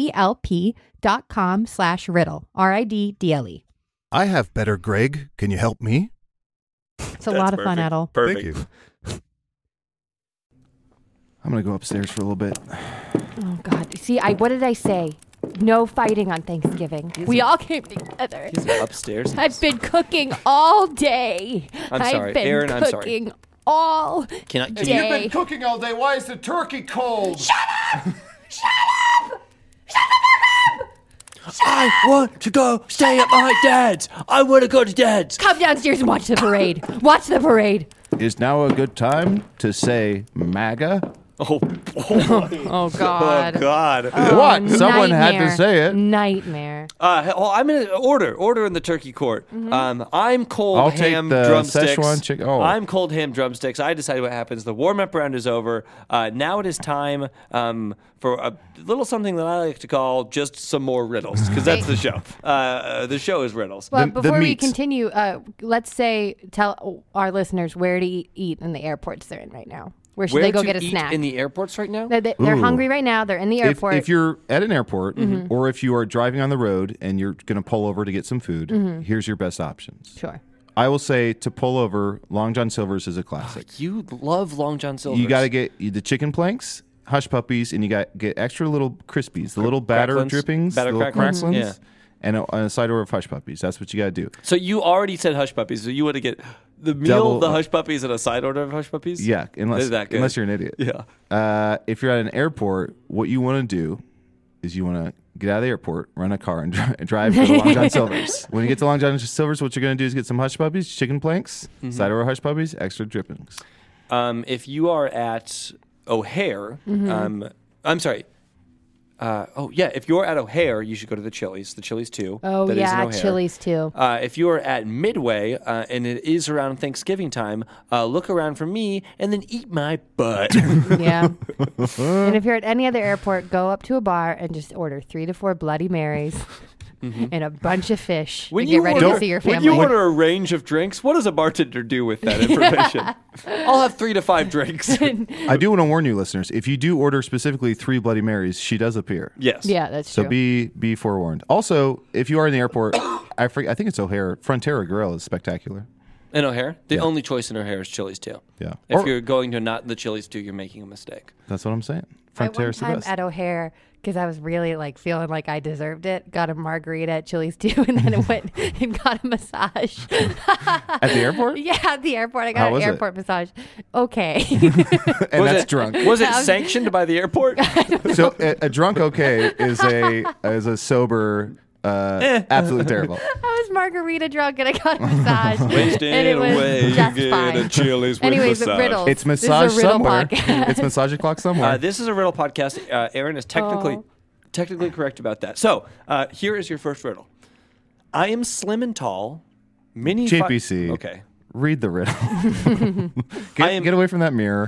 HELP.com/riddle, RIDDLE. I have better, Greg. Can you help me? It's a lot of fun, Adel. Perfect. Thank you. I'm going to go upstairs for a little bit. Oh, God. See, what did I say? No fighting on Thanksgiving. We all came together. He's upstairs. I've been cooking all day. I'm sorry, I've been Aaron, I'm sorry. cooking all Can I? day. You've been cooking all day. Why is the turkey cold? I want to go stay at my dad's. I want to go to dad's. Come downstairs and watch the parade. Watch the parade. Is now a good time to say MAGA? Oh, Oh God. Oh, God. What? Someone had to Nightmare. say it. Nightmare. Well, I'm going to order in the turkey court. I'm cold I'll take ham the drumsticks. Szechuan chicken. Oh. I'm cold ham drumsticks. I decided what happens. The warm-up round is over. Now it is time for a little something that I like to call just some more riddles, because that's the show. The show is riddles. Well, The before we meats. continue, let's tell our listeners where to eat in the airports they're in right now. Where should Where they go to get a eat snack? in the airports right now? They're Ooh. hungry right now. They're in the airport. If you're at an airport or if you are driving on the road and you're going to pull over to get some food, here's your best options. Sure. I will say to pull over, Long John Silver's is a classic. You love Long John Silver's. You got to get the chicken planks, hush puppies, and you got to get extra little crispies, the little batter cracklins? drippings, Batter the little cracklins? cracklins, Yeah. and a side order of hush puppies. That's what you got to do. So you already said hush puppies. So you want to get the meal, Double- the hush puppies, and a side order of hush puppies? Yeah, Is that good? unless you're an idiot. Yeah. If you're at an airport, what you want to do is you want to get out of the airport, run a car, and drive to Long John Silver's. When you get to Long John Silver's, what you're going to do is get some hush puppies, chicken planks, side order hush puppies, extra drippings. If you are at O'Hare, I'm sorry. If you're at O'Hare, you should go to the Chili's. The Chili's too. Oh, that is in yeah, O'Hare. Chili's too. If you are at Midway and it is around Thanksgiving time, look around for me and then eat my butt. Yeah. And if you're at any other airport, go up to a bar and just order 3 to 4 Bloody Marys and a bunch of fish. and get ready to see your family. When you order a range of drinks, what does a bartender do with that information? I'll have 3 to 5 drinks. I do want to warn you, listeners. If you do order specifically 3 Bloody Marys, she does appear. Yes. Yeah, that's So true. be forewarned. Also, if you are in the airport, I think it's O'Hare. Frontera Grill is spectacular. In O'Hare? The only choice in O'Hare is Chili's too. Yeah. If Or- you're going to not the Chili's too, you're making a mistake. That's what I'm saying. I one Frontera's the time best. at O'Hare, because I was really feeling like I deserved it, got a margarita at Chili's too, and then I went and got a massage. At the airport? Yeah, at the airport. I How got was an it? airport massage. Okay. And that's drunk. Was it sanctioned by the airport? So a drunk okay is a sober absolutely terrible. I was margarita drunk and I got a massage. Wasting and it was away, just get fine. a Chili's with Anyways, massage. riddles. It's This is a massage riddle somewhere. podcast. It's massage o'clock somewhere. This is a riddle podcast. Aaron is technically correct about that. So here is your first riddle. I am slim and tall. Mini JPC. Okay. Read the riddle. Get away from that mirror.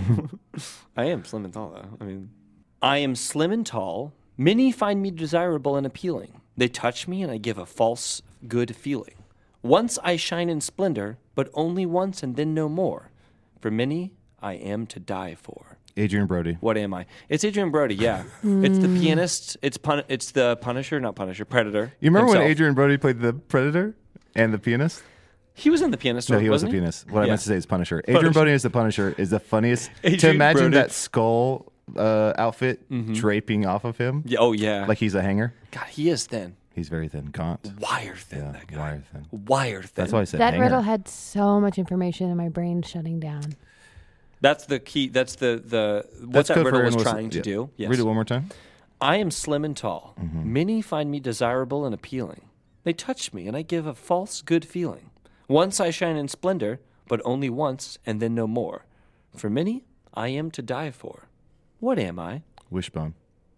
I am slim and tall, though. I mean, I am slim and tall. Many find me desirable and appealing. They touch me and I give a false good feeling. Once I shine in splendor, but only once and then no more. For many, I am to die for. Adrian Brody. What am I? It's Adrian Brody, yeah. It's the pianist. It's the Punisher, not Punisher, Predator. You remember when himself. Adrian Brody played the Predator and the pianist? He was in the pianist. No, he was the wasn't pianist. What I Yeah. meant to say is Punisher. Adrian Brody as the Punisher is the funniest. To Adrian imagine Brody. that skull outfit draping off of him, Yeah, oh, yeah. like he's a hanger. God, he is thin. He's very thin, gaunt. Wire thin, Yeah, that guy. wire thin. Wire thin. That's why I said That hanger. riddle had so much information and my brain shutting down. That's the key. That's the what That's that code for riddle Aaron was Wilson. trying to Yeah. do. Yes. Read it one more time. I am slim and tall. Many find me desirable and appealing. They touch me and I give a false good feeling. Once I shine in splendor, but only once and then no more. For many, I am to die for. What am I? Wishbone.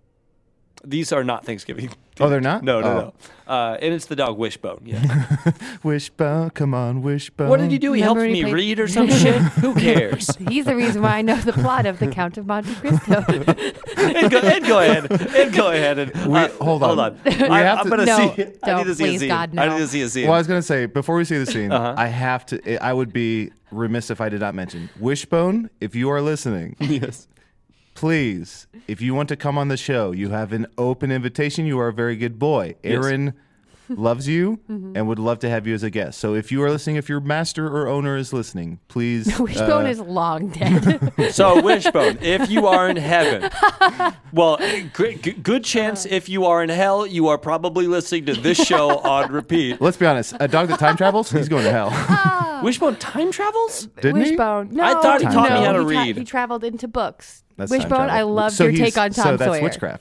These are not Thanksgiving. Oh, they're not? No. And it's the dog Wishbone. Yeah. Wishbone, come on, Wishbone. What did he do? He Remember helped when he me played- read or some shit? Who cares? He's the reason why I know the plot of The Count of Monte Cristo. and go ahead. And hold on. We have I'm to- gonna No, see. I need don't, to see a please, scene. God, I no. need to see a scene. Well, I was going to say, before we see the scene, I would be remiss if I did not mention Wishbone, if you are listening. Yes. Please, if you want to come on the show, you have an open invitation. You are a very good boy. Aaron loves you and would love to have you as a guest. So if you are listening, if your master or owner is listening, please. Wishbone is long dead. So Wishbone, if you are in heaven, well, good chance if you are in hell, you are probably listening to this show on repeat. Let's be honest. A dog that time travels, he's going to hell. Wishbone time travels? Didn't he? Wishbone. No, I thought he taught me how to he read. He traveled into books. That's time Wishbone, travel. I loved So your he's- take on Tom So that's Sawyer. witchcraft.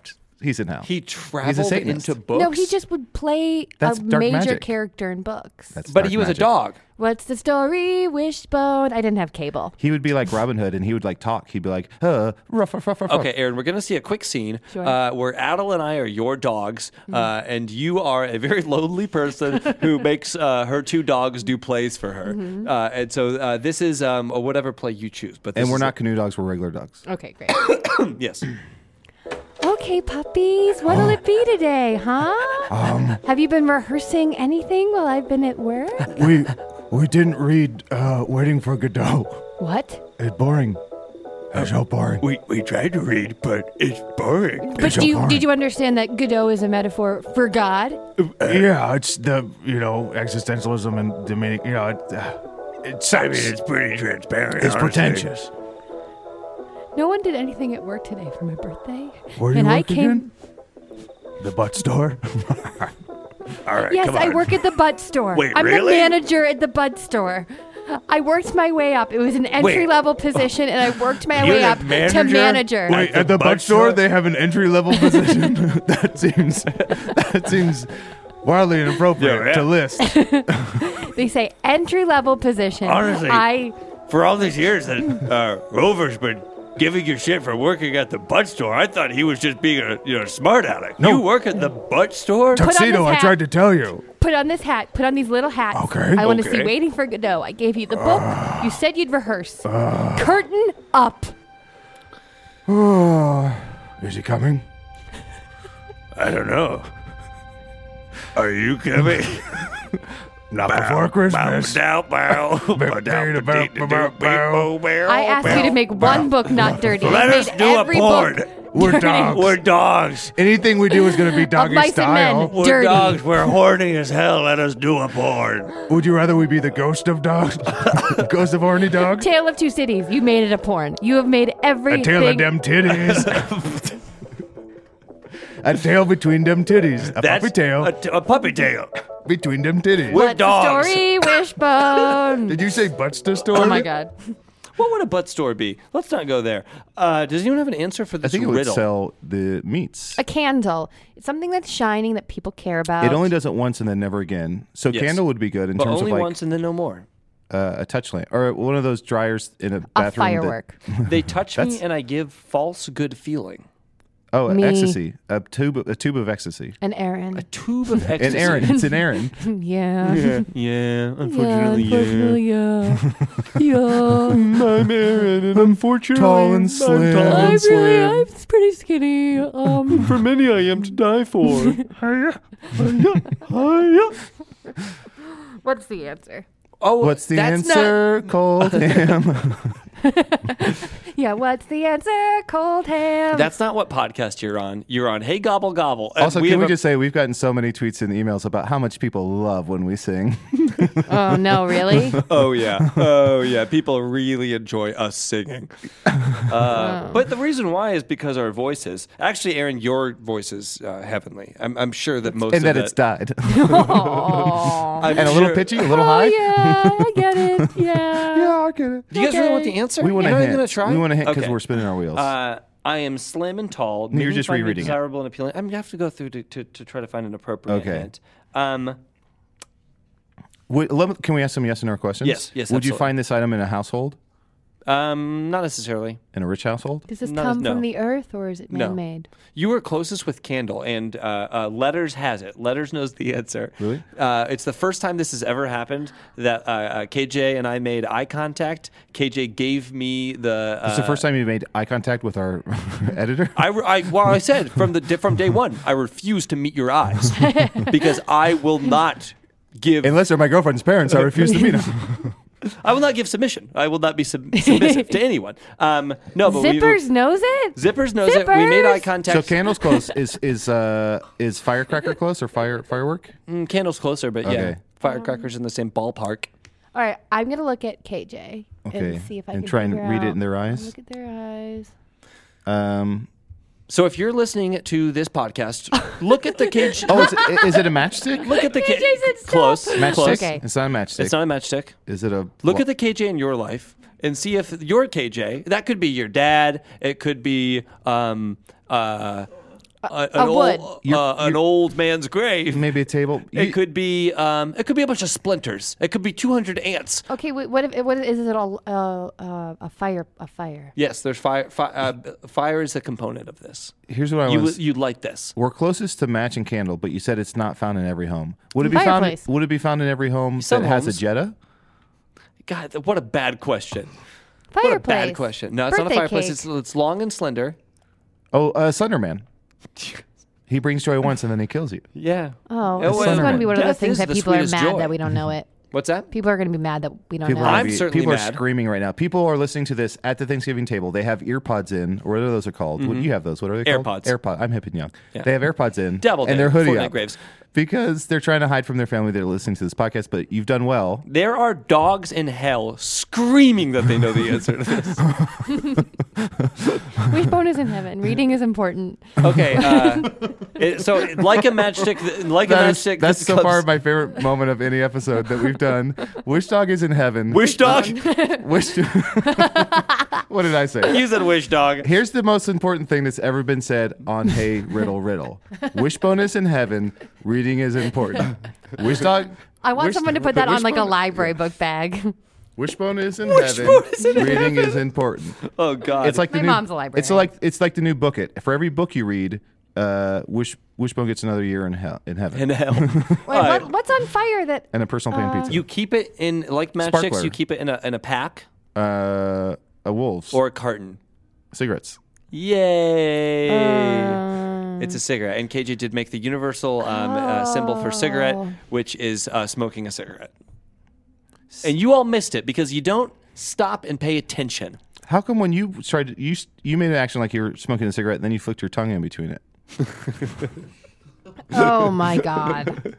He's in hell. He traveled Satanist. into books. No, he just would play That's a dark major magic. character in books. That's But dark he was magic. a dog. What's the story, Wishbone? I didn't have cable. He would be like Robin Hood, and he would like talk. He'd be like, ruff, ruff, ruff, ruff. Okay, Aaron, we're going to see a quick scene Sure. where Adel and I are your dogs, and you are a very lonely person who makes her two dogs do plays for her. And so this is whatever play you choose. But this And we're is not canoe dogs, we're regular dogs. Okay, great. yes. Okay, puppies, what'll it be today, huh? Have you been rehearsing anything while I've been at work? We didn't read Waiting for Godot. What? It's boring. It's so boring. We tried to read, but it's boring. But so boring. did you understand that Godot is a metaphor for God? Yeah, it's the existentialism and demeaning. It's It's pretty transparent. it's honestly. pretentious. No one did anything at work today for my birthday. Where do you and I work came. again? The butt store. All right, Yes, come I on. work at the butt store. Wait, I'm really? the manager at the butt store. I worked my way up. It was an entry level position, and I worked my You're way the up to manager? manager. Wait, at the butt store, they have an entry level position. that seems wildly inappropriate Yeah. to list. They say entry level position. Honestly. For all these years that Rover's been giving you shit for working at the butt store, I thought he was just being a smart aleck. No. You work at the butt store? Put on Tuxedo, this I hat. tried to tell you. Put on this hat. Put on these little hats. Okay. I want to Okay. see Waiting for Godot. I gave you the book. You said you'd rehearse. Curtain up. Is he coming? I don't know. Are you coming? Not before Christmas. I I asked you to make one book not dirty. Let You us made do a every porn. book We're dirty. dogs. We're dogs. Anything we do is going to be doggy mice and style. men. We're Dirty. dogs. We're horny as hell. Let us do a porn. Would you rather we be the ghost of dogs? Ghost of horny dogs? Tale of Two Cities. You made it a porn. You have made A everything. tail of them titties. A tail between them titties. A puppy tail A puppy tail. between them titties. We're What's dogs. the story, Wishbone? Did you say Butster store? Oh my God. What would a butt store be? Let's not go there. Does anyone have an answer for I this think it would riddle? sell the meats. A candle. It's something that's shining that people care about. It only does it once and then never again. So Yes. candle would be good in but terms only of like once and then no more. a touch lamp or one of those dryers in a a bathroom. that- firework. They touch me That's- and I give false good feeling. Oh, Me. ecstasy. A tube of ecstasy. An Aaron. A tube of ecstasy. And Aaron, it's an Aaron. Yeah. Yeah, unfortunately, yeah. Yeah. I'm Aaron, and unfortunately, Tall and slim. I'm pretty skinny. For many, I am to die for. What's the answer? Oh, What's the that's answer? Cold ham. Yeah, what's the answer? Cold ham. That's not what podcast you're on. You're on Hey Gobble Gobble. And Also, we can have we a- just say we've gotten so many tweets and emails about how much people love when we sing. Oh, no, really? Oh yeah, oh yeah. People really enjoy us singing. But the reason why is because our voices. Actually, Aaron, your voice is heavenly. I'm sure that most and of that it's died. Aw. I'm And a little sure- pitchy, a little Oh, high. yeah, I get it. Yeah. I get it. Do you guys really want Okay. the answer? We want You're to not hint. even gonna try. We want to hint because Okay. we're spinning our wheels. I am slim and tall. You're Many just find me rereading it. desirable and appealing. I'm gonna have to go through to try to find an appropriate Okay. hint. Can we ask some yes or no questions? Yes, Would you absolutely. find this item in a household? Not necessarily. In a rich household? Does this Not come as- no. from the earth or is it No. man-made? You were closest with Candle, and Letters has it. Letters knows the answer. Really? It's the first time this has ever happened that KJ and I made eye contact. KJ gave me the. It's the first time you made eye contact with our editor? I said from day one, I refuse to meet your eyes because I will not give. Unless they're my girlfriend's parents, I refuse to meet them. I will not give submission. I will not be submissive to anyone. No, but Zippers knows it? Zippers knows it. We made eye Zippers? contact. So candles close. Is firecracker close or firework? Candle's closer, but yeah, Okay. firecrackers in the same ballpark. All right, I'm going to look at KJ Okay. and see if I And can try and figure read it out- in their eyes? Look at their eyes. So if you're listening to this podcast, look at the cage. Oh, is it a matchstick? Look at the KJ said stop. Close. Matchstick? Close. Okay. It's not a matchstick. It's not a matchstick. Is it a... Look at the KJ in your life and see if your KJ, that could be your dad. It could be, A an wood. old man's grave. Maybe a table. It could be a bunch of splinters. It could be 200 ants. Okay, what is it all a fire? A fire. Yes, there's fire. Fire is a component of this. Here's what I was. You'd like this. We're closest to match and candle, but you said it's not found in every home. Would it be Fireplace. found? Would it be found in every home Some that has a homes. Jetta? God, what a bad question. Fireplace. What a bad question. No, it's not a Birthday fireplace. cake. It's long and slender. Oh, Slender Man. He brings joy once and then he kills you. Yeah. Oh, It this was- is going to be one of those Death things is that the people are sweetest mad joy. that we don't know it. What's that? People are going to be mad that we don't People know. are, I'm certainly people are mad. screaming right now. People are listening to this at the Thanksgiving table. They have ear pods in, or whatever those are called. What, you have those. What are they called? AirPods. AirPods. I'm hip and young. Yeah. They have AirPods in. Double and their dare, hoodie Fortnite up. graves. Because they're trying to hide from their family that are listening to this podcast, but you've done well. There are dogs in hell screaming that they know the answer to this. Wishbone is in heaven. Reading is important. Okay, so like a matchstick, That's so comes- far my favorite moment of any episode that we've done. Wish Dog is in heaven. Wish dog. Wish. What did I say? You said wish dog. Here's the most important thing that's ever been said on Hey Riddle Riddle. Wishbone is in heaven. Reading is important. Wish Dog. I want someone to put that on like a Wishbone- library book bag. Wishbone is in heaven. Reading is important. Oh God. It's like the My new, mom's a librarian. It's like the new Book It. For every book you read, Wishbone gets another year in heaven. in hell. Wait, what's on fire that? And a personal pan pizza. You keep it in like matchsticks. Sparkler. You keep it in a pack A wolves or a carton. cigarettes. Yay! It's a cigarette, and KJ did make the universal symbol for cigarette, which is smoking a cigarette. And you all missed it because you don't stop and pay attention. How come when you tried to, you made an action like you were smoking a cigarette, and then you flicked your tongue in between it? Oh my God!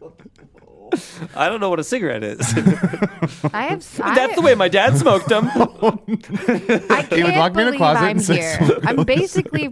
I don't know what a cigarette is. I have. That's the way my dad smoked them. I can't He would lock me in a believe closet I'm and say, here. "Smoke I'm basically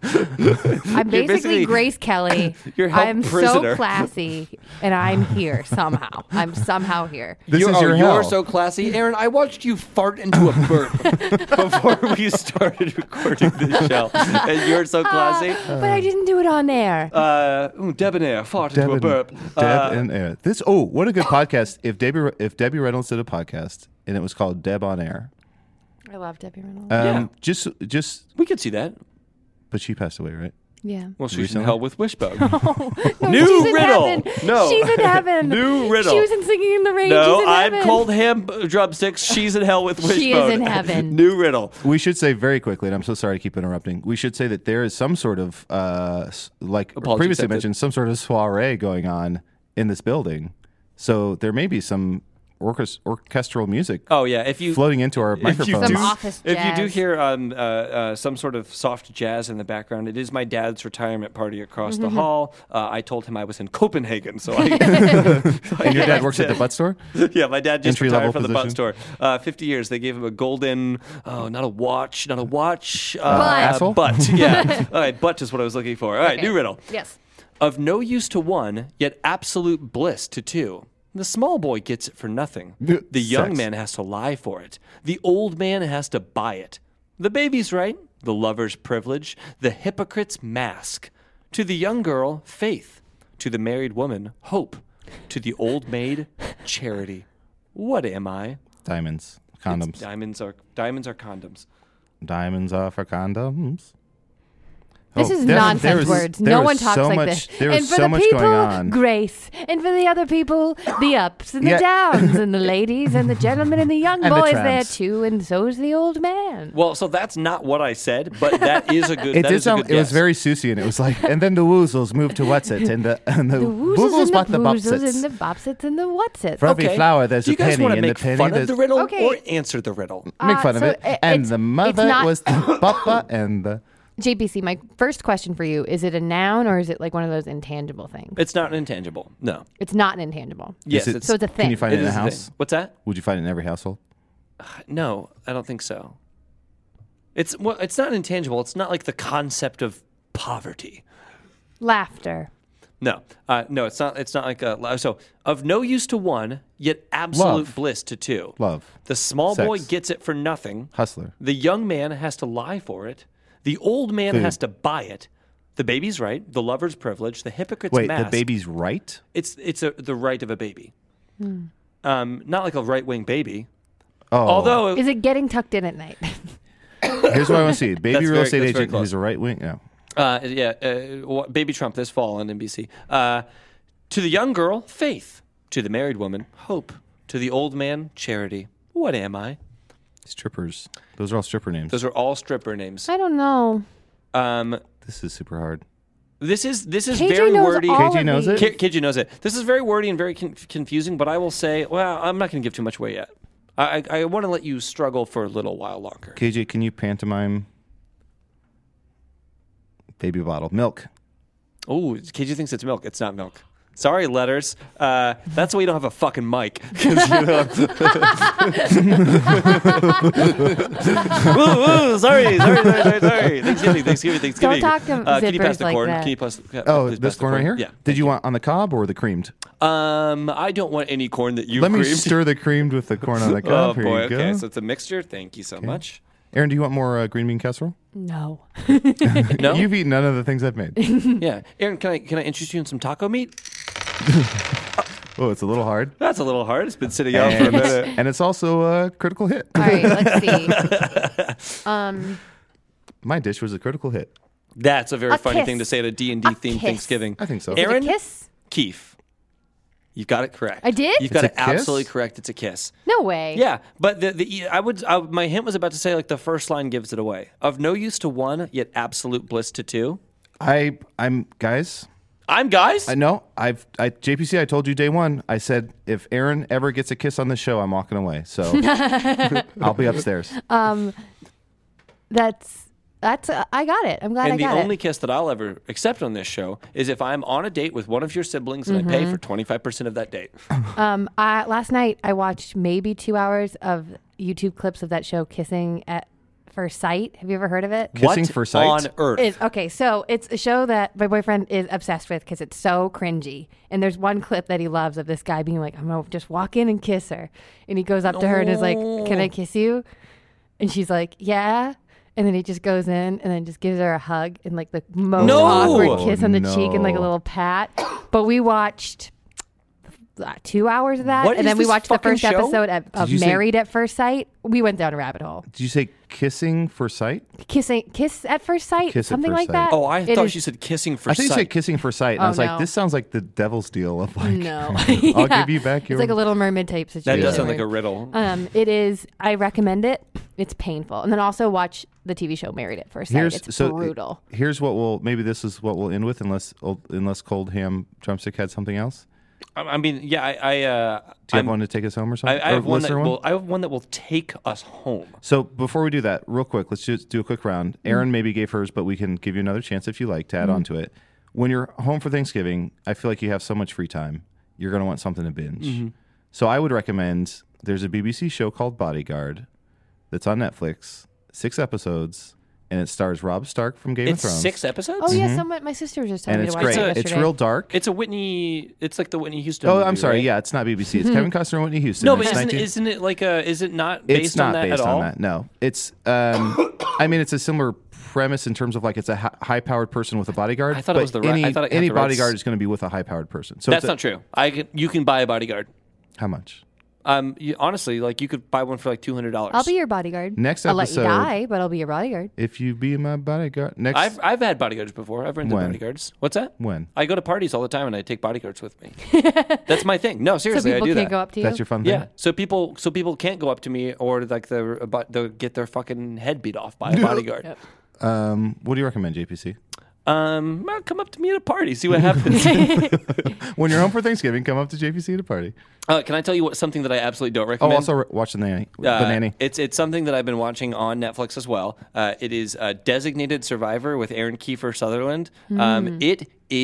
basically- Grace Kelly. you're held I'm prisoner. so classy, and I'm here somehow. I'm somehow here. This You're, is your hell. You're so classy, Aaron. I watched you fart into a burp before we started recording this show, and you're so classy. But I didn't do it on air. Debonair, fart into a burp. Deb and Air. What a good podcast! If Debbie Reynolds did a podcast and it was called Deb on Air, I love Debbie Reynolds. Yeah. just, We could see that. but she passed away, right? Yeah. Well, she's Recently? in hell with Wishbone. No, New she's in riddle. heaven. No. She's in heaven. New riddle. She was in Singing in the Rain. No, She's in I've heaven. cold ham drumsticks. She's in hell with Wishbone. She is in heaven. New riddle. We should say very quickly, and I'm so sorry to keep interrupting. We should say that there is some sort of like Apology previously accepted. mentioned, some sort of soiree going on in this building. So there may be some orchestral music Oh yeah, if you floating into our if you microphones. do, Some office if you do jazz. hear some sort of soft jazz in the background, it is my dad's retirement party across the hall. I told him I was in Copenhagen, so I. And your dad works at the butt store? Yeah, my dad just Entry-level retired from the butt position? store. 50 years. They gave him a golden, not a watch. Asshole? Butt. Yeah. All right, butt is what I was looking for. All right, Okay. new riddle. Yes. Of no use to one, yet absolute bliss to two. The small boy gets it for nothing. The young Sex. man has to lie for it. The old man has to buy it. The baby's right. The lover's privilege. The hypocrite's mask. To the young girl, faith. To the married woman, hope. To the old maid, charity. What am I? Diamonds. Condoms. It's diamonds are condoms. Diamonds are for condoms. This is there- nonsense there is- words. there No is one talks so like much- this. There And is for so the much people, going on. Grace. And for the other people, the ups and the Yeah. downs, and the ladies and the gentlemen and the young And the boys there trams. too, and so's the old man. Well, so that's not what I said, but that is a good. It that did is a sound. good It was guess. very Susie, and it was like, and then the woozles moved to what's it, and the The boogles woozles bought and the the boozles bopsits. and the bopsits and the whatsits. For every flower, there's Do you a guys penny, want to and the make penny fun of there's the riddle Okay. or answer the riddle? make fun of so it. it- And it's- the it's mother not- was the papa, and the JBC, my first question for you, is it a noun or is it like one of those intangible things? It's not an intangible. No. It's not an intangible. Yes, it- it's So it's a Can you thing. find it in a is a house? thing. What's that? Would you find it in every household? No, I don't think so. It's not intangible. It's not like the concept of poverty. Laughter. No, no, it's not. It's not like a so of no use to one, yet absolute Love. bliss to two. Love. The small Sex. boy gets it for nothing. Hustler. The young man has to lie for it. The old man Food. has to buy it. The baby's right. The lover's privilege. The hypocrite's Wait, mask. the baby's right? It's the right of a baby. Not like a right-wing baby. Oh. Although Is it getting tucked in at night? Here's what I want to see. Baby That's real very- estate that's very agent close. who's a right wing. No. Baby Trump this fall on NBC. To the young girl, faith. To the married woman, hope. To the old man, charity. What am I? Strippers. Those are all stripper names. Those are all stripper names. I don't know. This is super hard. This is KJ very knows wordy. all KJ of knows these. it? KJ knows it. This is very wordy and very confusing, but I will say, well, I'm not going to give too much away yet. I want to let you struggle for a little while longer. KJ, can you pantomime baby bottle milk? Oh, KJ thinks it's milk. It's not milk. Sorry, letters. That's why you don't have a fucking mic. Sorry. Thanksgiving. Don't talk to Can you pass zippers the like corn? that. Can you pass? Oh, please this pass the corn right here? Yeah. Did you want on the cob or the creamed? I don't want any corn that you Let me creamed. stir the creamed with the corn on the Oh cob. Here boy. you go. Okay, so it's a mixture. Thank you so much. Aaron, do you want more green bean casserole? No. No. You've eaten none of the things I've made. Yeah, Aaron, can I interest you in some taco meat? Oh, it's a little hard. That's a little hard. It's been sitting out for a minute. And it's also a critical hit. All right, let's see. My dish was a critical hit. That's a very A funny kiss. thing to say at a D&D A themed kiss. Thanksgiving. I think so. Is it a Aaron kiss? Keefe. You got it correct. I did? You've got It's it a kiss? absolutely correct. It's a kiss. No way. Yeah, but my hint was about to say like the first line gives it away. Of no use to one, yet absolute bliss to two. I'm guys. I'm guys. I know. JPC. I told you day one. I said if Aaron ever gets a kiss on this show, I'm walking away. So I'll be upstairs. That's I got it. I'm glad And I the got only it. kiss that I'll ever accept on this show is if I'm on a date with one of your siblings and I pay for 25% of that date. Last night I watched maybe 2 hours of YouTube clips of that show, Kissing at First Sight. Have you ever heard of it? Kissing What for sight? on earth? Okay, so it's a show that my boyfriend is obsessed with because it's so cringy. And there's one clip that he loves of this guy being like, I'm going to just walk in and kiss her. And he goes up to her and is like, can I kiss you? And she's like, yeah. And then he just goes in and then just gives her a hug and like the most awkward kiss on the cheek and like a little pat. But we watched 2 hours of that. What And is then we this watched the fucking first show? episode of you say- Married at First Sight. We went down a rabbit hole. Did you say kissing for sight? Kiss at First Sight, Kiss at something first like sight. that. Oh, I It thought is- she said kissing for I think you sight. said kissing for sight. And Oh, I was like, no. this sounds like the devil's deal of like, No. I'll Yeah. give you back your. It's like a Little Mermaid type That situation. does sound like a riddle. It is. I recommend it. It's painful. And then also watch the TV show Married at First Sight. It's brutal. Here's what maybe this is what we'll end with, unless Cold Ham Drumstick had something else. I mean, yeah, Do you have one to take us home or something? I have Or one that listener will. I have one that will take us home. So before we do that, real quick, let's just do a quick round. Aaron maybe gave hers, but we can give you another chance if you like to add on to it. When you're home for Thanksgiving, I feel like you have so much free time. You're going to want something to binge. So I would recommend, there's a BBC show called Bodyguard that's on Netflix, 6 episodes, and it stars Rob Stark from Game of It's Thrones. 6 episodes. Oh yeah, my sister was just telling And me it's to watch great. it It's yesterday. real dark. It's a Whitney. It's like the Whitney Houston. Oh, movie, I'm sorry. right? Yeah, it's not BBC. It's Kevin Costner and Whitney Houston. No, but It's isn't it like a? Is it not based It's not on that based at all? on that. No, it's. I mean, it's a similar premise in terms of like it's a high-powered person with a bodyguard. I thought it but was the right- any I thought it had any the right bodyguard s- is going to be with a high-powered person. So That's it's not true. You can buy a bodyguard. How much? Honestly, like you could buy one for like $200. I'll be your bodyguard. Next I'll let you episode- die, but I'll be your bodyguard. If you be my bodyguard next. I've had bodyguards before. I've rented When? bodyguards. What's that? When? I go to parties all the time and I take bodyguards with me. That's my thing. No, So seriously, people I do can't that. go up to you. That's your fun thing. Yeah, so people can't go up to me or like they'll get their fucking head beat off by a bodyguard. Yep. What do you recommend, JPC? Well, come up to me at a party, see what happens. When you're home for Thanksgiving, come up to JPC at a party. Can I tell you something that I absolutely don't Oh, recommend? also watch the nanny. The nanny. It's something that I've been watching on Netflix as well. It is Designated Survivor with Aaron Kiefer Sutherland. It is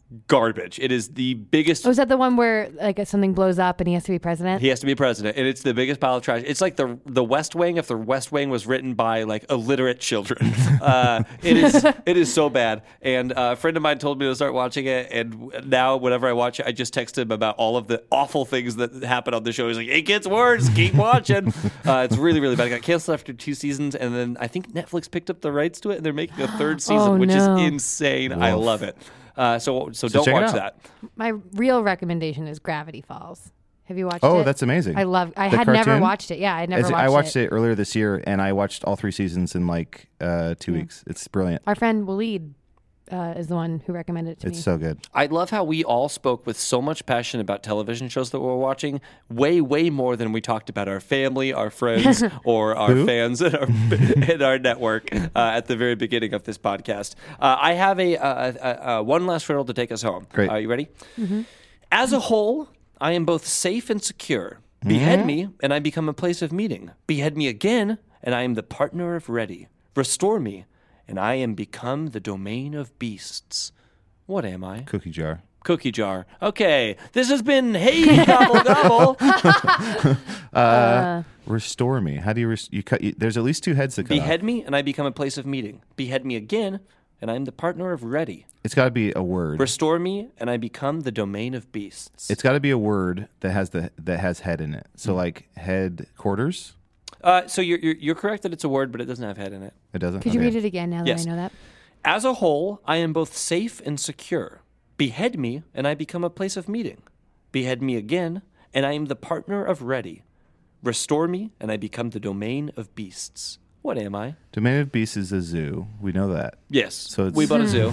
garbage. It is the biggest. Oh, is that the one where like something blows up and he has to be president? He has to be president, and it's the biggest pile of trash. It's like the West Wing if the West Wing was written by like illiterate children. It is so bad. And a friend of mine told me to start watching it, and now whenever I watch it, I just text him about all of the awful things that happen on the show. He's like, "It gets worse. Keep watching." It's really, really bad. It got canceled after 2 seasons, and then I think Netflix picked up the rights to it, and they're making a 3rd season, which is insane. I love it. So don't check it watch out. that. My real recommendation is Gravity Falls. Have you watched it? Oh, that's amazing. I The had never cartoon? watched it. Yeah, I never watched it. I watched it earlier this year, and I watched all 3 seasons in like 2 weeks. It's brilliant. Our friend Waleed is the one who recommended it to me. It's so good. I love how we all spoke with so much passion about television shows that we're watching, way, way more than we talked about our family, our friends, or our fans in our network at the very beginning of this podcast. I have a one last riddle to take us home. Great. Are you ready? Mm-hmm. As a whole, I am both safe and secure. Behead me, and I become a place of meeting. Behead me again, and I am the partner of ready. Restore me, and I am become the domain of beasts. What am I? Cookie jar. Cookie jar. Okay, this has been Hey Gobble Gobble. Restore me. How do you there's at least 2 heads to cut Behead off. me, and I become a place of meeting. Behead me again, and I am the partner of ready. It's got to be a word. Restore me, and I become the domain of beasts. It's got to be a word that has head in it. So like headquarters. So you're correct that it's a word, but it doesn't have head in it. It doesn't. Could you read it again now that Yes. I know that? As a whole, I am both safe and secure. Behead me, and I become a place of meeting. Behead me again, and I am the partner of ready. Restore me, and I become the domain of beasts. What am I? Domain of Beasts is a zoo. We know that. Yes. So we bought a zoo.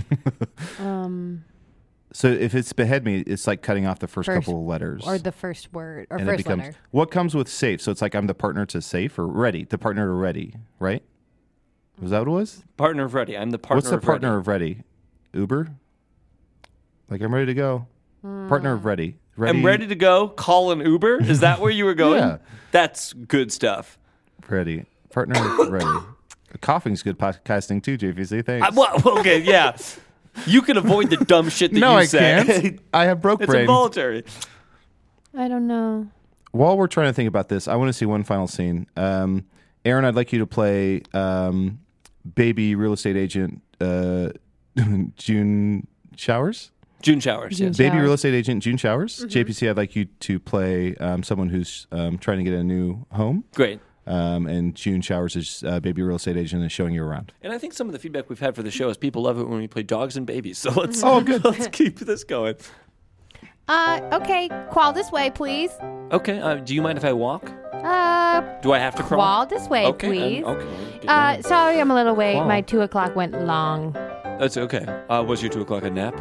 So if it's behead me, it's like cutting off the first couple of letters. Or the first word, or and first it becomes, letter. What comes with safe? So it's like I'm the partner to safe or ready. The partner to ready, right? Was that what it was? Partner of ready. I'm the partner What's the of partner ready. of ready? Uber? Like I'm ready to go. Partner of ready. I'm ready to go. Call an Uber. Is that where you were going? Yeah. That's good stuff. Ready. Partner of ready. Coughing's good podcasting too, JVC. Thanks. Okay, yeah. You can avoid the dumb shit that no, you I say. can't. I have broke It's brain. involuntary. I don't know. While we're trying to think about this, I want to see one final scene. Aaron, I'd like you to play baby real estate agent June Showers. June Showers, yes. Baby real estate agent June Showers. JPC, I'd like you to play someone who's trying to get a new home. Great. And June Showers is baby real estate agent and showing you around. And I think some of the feedback we've had for the show is people love it when we play dogs and babies. So let's let's keep this going. Okay, crawl this way, please. Okay. Do you mind if I walk? Do I have to crawl? Crawl this way, Okay. please. Okay. Sorry, I'm a little late. Crawl. My 2 o'clock went long. That's okay. Was your 2 o'clock a nap?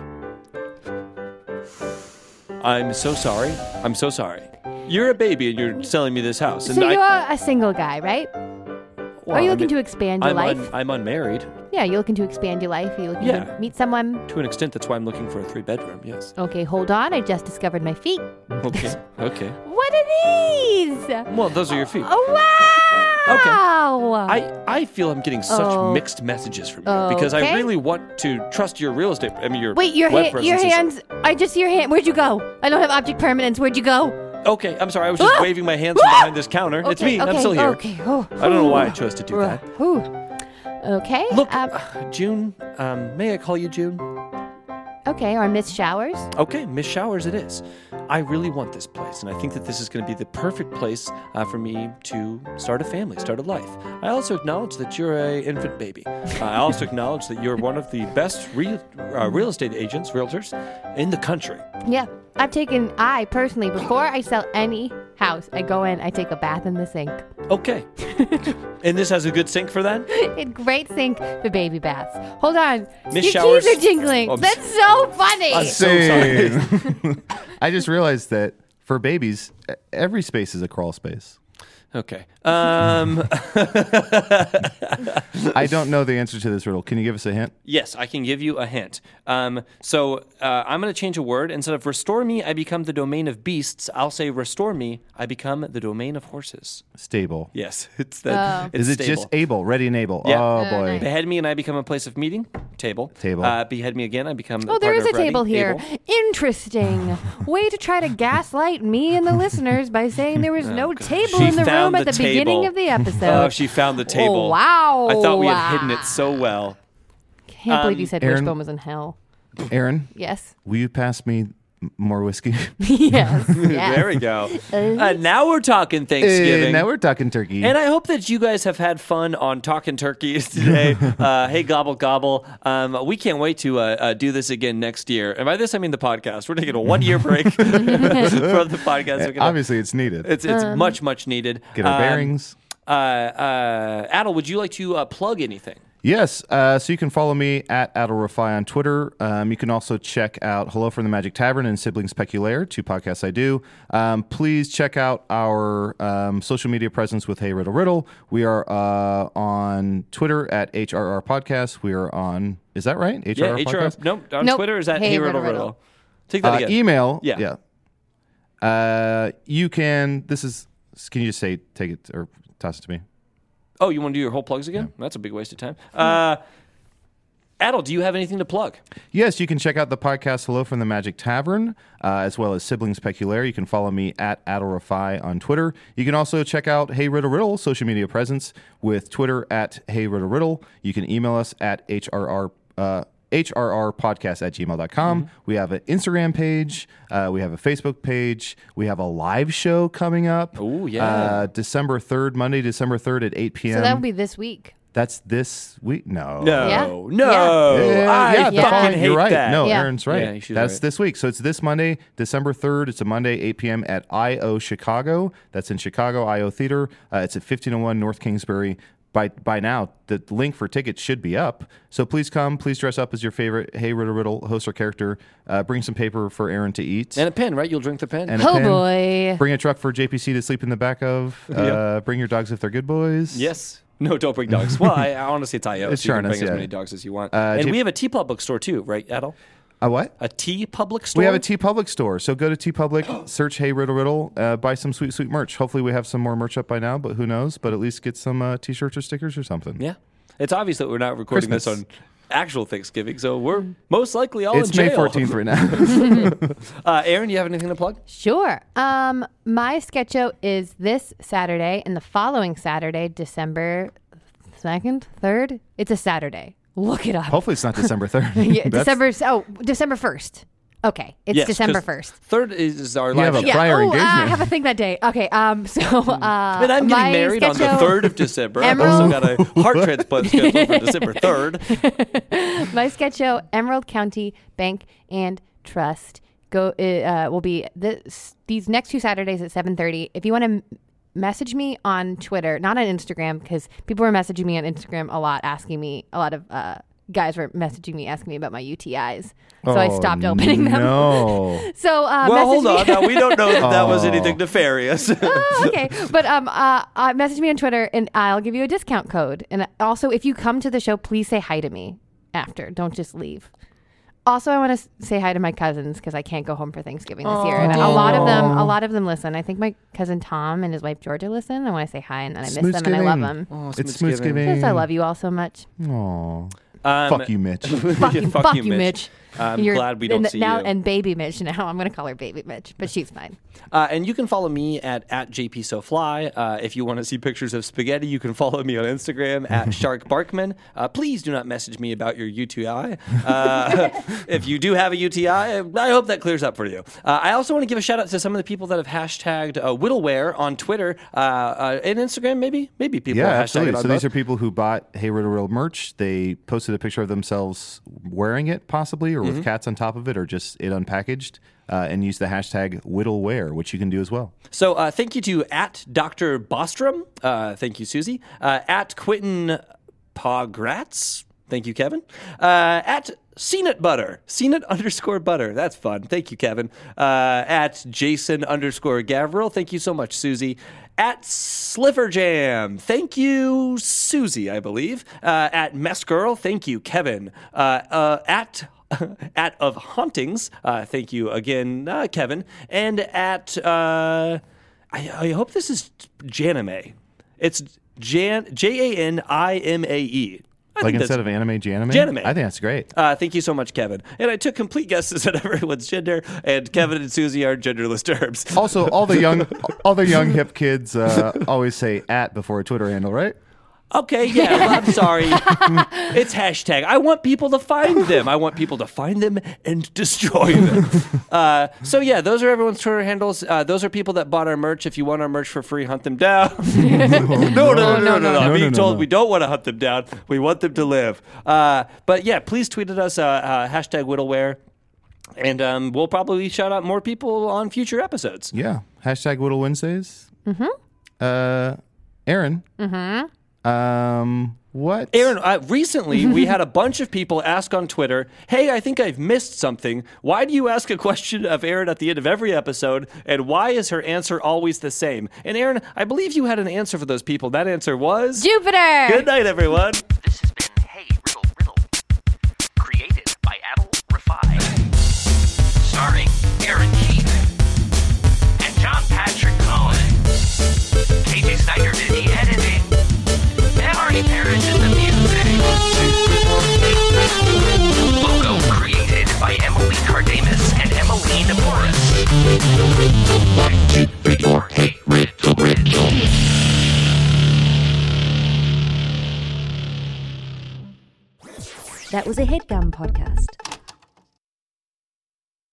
I'm so sorry. I'm so sorry. You're a baby and you're selling me this house. And So you're a single guy, right? Are you looking to expand your life? I'm unmarried. Yeah, you're looking to expand your life. You're looking to meet someone. To an extent, that's why I'm looking for a 3-bedroom, yes. Okay, hold on. I just discovered my feet. Okay. Okay. What are these? Well, those are your feet. Oh, wow. I feel I'm getting such mixed messages from you because I Okay. really want to trust your real estate. I mean, your Wait, your web presence is- hands. I just see your hand. Where'd you go? I don't have object permanence. Where'd you go? Okay, I'm sorry. I was just waving my hands from behind this counter. It's me. I'm still here. Okay. Oh, I don't know why I chose to do that. Ooh. Okay. Look, June. May I call you June? Okay, or Miss Showers. Okay, Miss Showers it is. I really want this place, and I think that this is going to be the perfect place for me to start a family, start a life. I also acknowledge that you're an infant baby. I also acknowledge that you're one of the best real estate agents, realtors, in the country. Yeah. I personally, before I sell any house, I go in, I take a bath in the sink. Okay. And this has a good sink for that? A great sink for baby baths. Hold on. Miss Your Showers- keys are jingling. Oh, That's so funny. I'm so sorry. I just realized that for babies, every space is a crawl space. Okay. I don't know the answer to this riddle. Can you give us a hint? Yes, I can give you a hint. So I'm going to change a word. Instead of restore me, I become the domain of beasts. I'll say restore me, I become the domain of horses. Stable. Yes, it's that. It's Is it stable. just able, ready and able? Yeah. Oh, boy. nice. Behead me and I become a place of meeting. Table. Table. Behead me again. I become. Oh, there is a partner of table Ready. here. Able. Interesting. Way to try to gaslight me and the listeners by saying there was no table She in the found room at the the beginning table. of the episode. Oh, she found the table. Oh, wow. I thought we had hidden it so well. Can't believe you said Aaron- Wishbone was in hell. Aaron, Yes. will you pass me more whiskey? Yes. Yes. There we go. Now we're talking Thanksgiving. Now we're talking turkey. And I hope that you guys have had fun on Talking Turkeys today. Hey, gobble, gobble. We can't wait to do this again next year. And by this, I mean the podcast. We're taking a 1-year break from the podcast. We're gonna- Obviously, it's needed. It's much, much needed. Get our bearings. Adel, would you like to plug anything? Yes, so you can follow me at Adelrafai on Twitter. You can also check out Hello from the Magic Tavern and Siblings Peculaire, 2 podcasts I do. Please check out our social media presence with Hey Riddle Riddle. We are on Twitter at HRR Podcast. We are on, is that right? HRR Podcast? Nope. On Nope. Twitter is at Hey Hey Riddle Riddle Riddle. Take that again. Email. Yeah. You can, can you just say, take it or toss it to me? Oh, you want to do your whole plugs again? That's a big waste of time. Adel, do you have anything to plug? Yes, you can check out the podcast Hello from the Magic Tavern, as well as Siblings Peculaire. You can follow me at Adelrafai on Twitter. You can also check out Hey Riddle Riddle, social media presence, with Twitter at Hey Riddle Riddle. You can email us at HRRpodcast@gmail.com. We have an Instagram page. We have a Facebook page. We have a live show coming up. Oh, yeah. December 3rd, Monday, December 3rd at 8 p.m. So that would be this week. That's this week? No. No. Yeah. No. I the fucking following- hate You're right. that. No, Yeah. Aaron's right. Yeah, she's That's right. this week. So it's this Monday, December 3rd. It's a Monday, 8 p.m. at I.O. Chicago. That's in Chicago, I.O. Theater. It's at 1501 North Kingsbury. By now, the link for tickets should be up. So please come. Please dress up as your favorite Hey Riddle Riddle host or character. Bring some paper for Aaron to eat. And a pen, right? You'll drink the pen. And a Oh, pen. boy. Bring a truck for JPC to sleep in the back of. Yep. Bring your dogs if they're good boys. Yes. No, don't bring dogs. Well, I honestly, it's I.O. It's so you can Charnas, bring as yeah. many dogs as you want. Uh, and J- we have a T Public store too, right, Adel? A what? A T Public store? We have a T Public store. So go to T Public, search Hey Riddle Riddle, buy some sweet, sweet merch. Hopefully we have some more merch up by now, but who knows? But at least get some T-shirts or stickers or something. Yeah. It's obvious that we're not recording this Christmas. on actual Thanksgiving, so we're most likely all It's in jail. May 14th right now. Aaron, do you have anything to plug? Sure. My sketch show is this Saturday and the following Saturday, December 2nd, 3rd. It's a Saturday. Look it up. Hopefully it's not December 3rd. Yeah, That's- December 1st. Okay, it's Yes, December 'cause 1st. Third is our You live have a show. prior I engagement. have a thing that day. Okay, And I'm getting my married on the sketch show- 3rd of December. I've also got a heart transplant scheduled for December 3rd. My sketch show, Emerald County Bank and Trust, will be these next 2 Saturdays at 7:30. If you want to message me on Twitter, not on Instagram, because people were messaging me on Instagram a lot, asking me, a lot of guys were messaging me, asking me about my UTIs. So I stopped opening them. No. So Well, message hold me. on. Now, we don't know that was anything nefarious. Oh, okay. But message me on Twitter and I'll give you a discount code. And also, if you come to the show, please say hi to me after. Don't just leave. Also, I want to say hi to my cousins because I can't go home for Thanksgiving this year. And a lot of them listen. I think my cousin Tom and his wife Georgia listen. I want to say hi and then I miss them and I love them. It's Smoothsgiving. Because I love you all so much. Aw. Fuck you, Mitch. Fuck you, Mitch. I'm You're- glad we don't and see now, you. And Baby Mitch now. I'm going to call her Baby Mitch, but she's fine. And you can follow me at JPSoFly. If you want to see pictures of spaghetti, you can follow me on Instagram at Shark Barkman. Please do not message me about your UTI. If you do have a UTI, I hope that clears up for you. I also want to give a shout out to some of the people that have hashtagged Whittleware on Twitter and Instagram. Maybe people Yeah, have absolutely. hashtag it on So these both. are people who bought Hey Riddle Riddle merch. They posted a picture of themselves wearing it, possibly, or with cats on top of it, or just it unpackaged, and use the hashtag Whittleware, which you can do as well. So thank you to at Dr. Bostrom. Thank you, Susie. At Quentin Pogratz. Thank you, Kevin. At CNUT Butter. CNUT_butter. That's fun. Thank you, Kevin. At Jason_Gavril. Thank you so much, Susie. At Sliverjam. Thank you, Susie, I believe. At Mess Girl. Thank you, Kevin. At Of Hauntings. Thank you again, Kevin. And at I hope this is Janime. It's Janime. Like instead of anime, Janime? Janime. I think that's great. Thank you so much, Kevin. And I took complete guesses at everyone's gender, and Kevin and Susie are genderless terms. Also, all the young hip kids always say @ before a Twitter handle, right? Okay, yeah, well, I'm sorry. It's hashtag. I want people to find them. I want people to find them and destroy them. So yeah, those are everyone's Twitter handles. Those are people that bought our merch. If you want our merch for free, hunt them down. No. I'm being told we don't want to hunt them down. We want them to live. But yeah, please tweet at us, hashtag Whittleware. And we'll probably shout out more people on future episodes. Yeah. Hashtag Whittle Wednesdays. Aaron. What? Aaron, recently we had a bunch of people ask on Twitter, hey, I think I've missed something. Why do you ask a question of Aaron at the end of every episode? And why is her answer always the same? And Aaron, I believe you had an answer for those people. That answer was... Jupiter! Good night, everyone. This has been Hey Riddle, created by Adel Rafai, starring Aaron Keith and John Patrick Cohen. KJ Snyder did the editing, and Artie Parrish did the music. Logo created by Emily Cardamus and Emmeline Morris. Hey Riddle. That was a HeadGum podcast.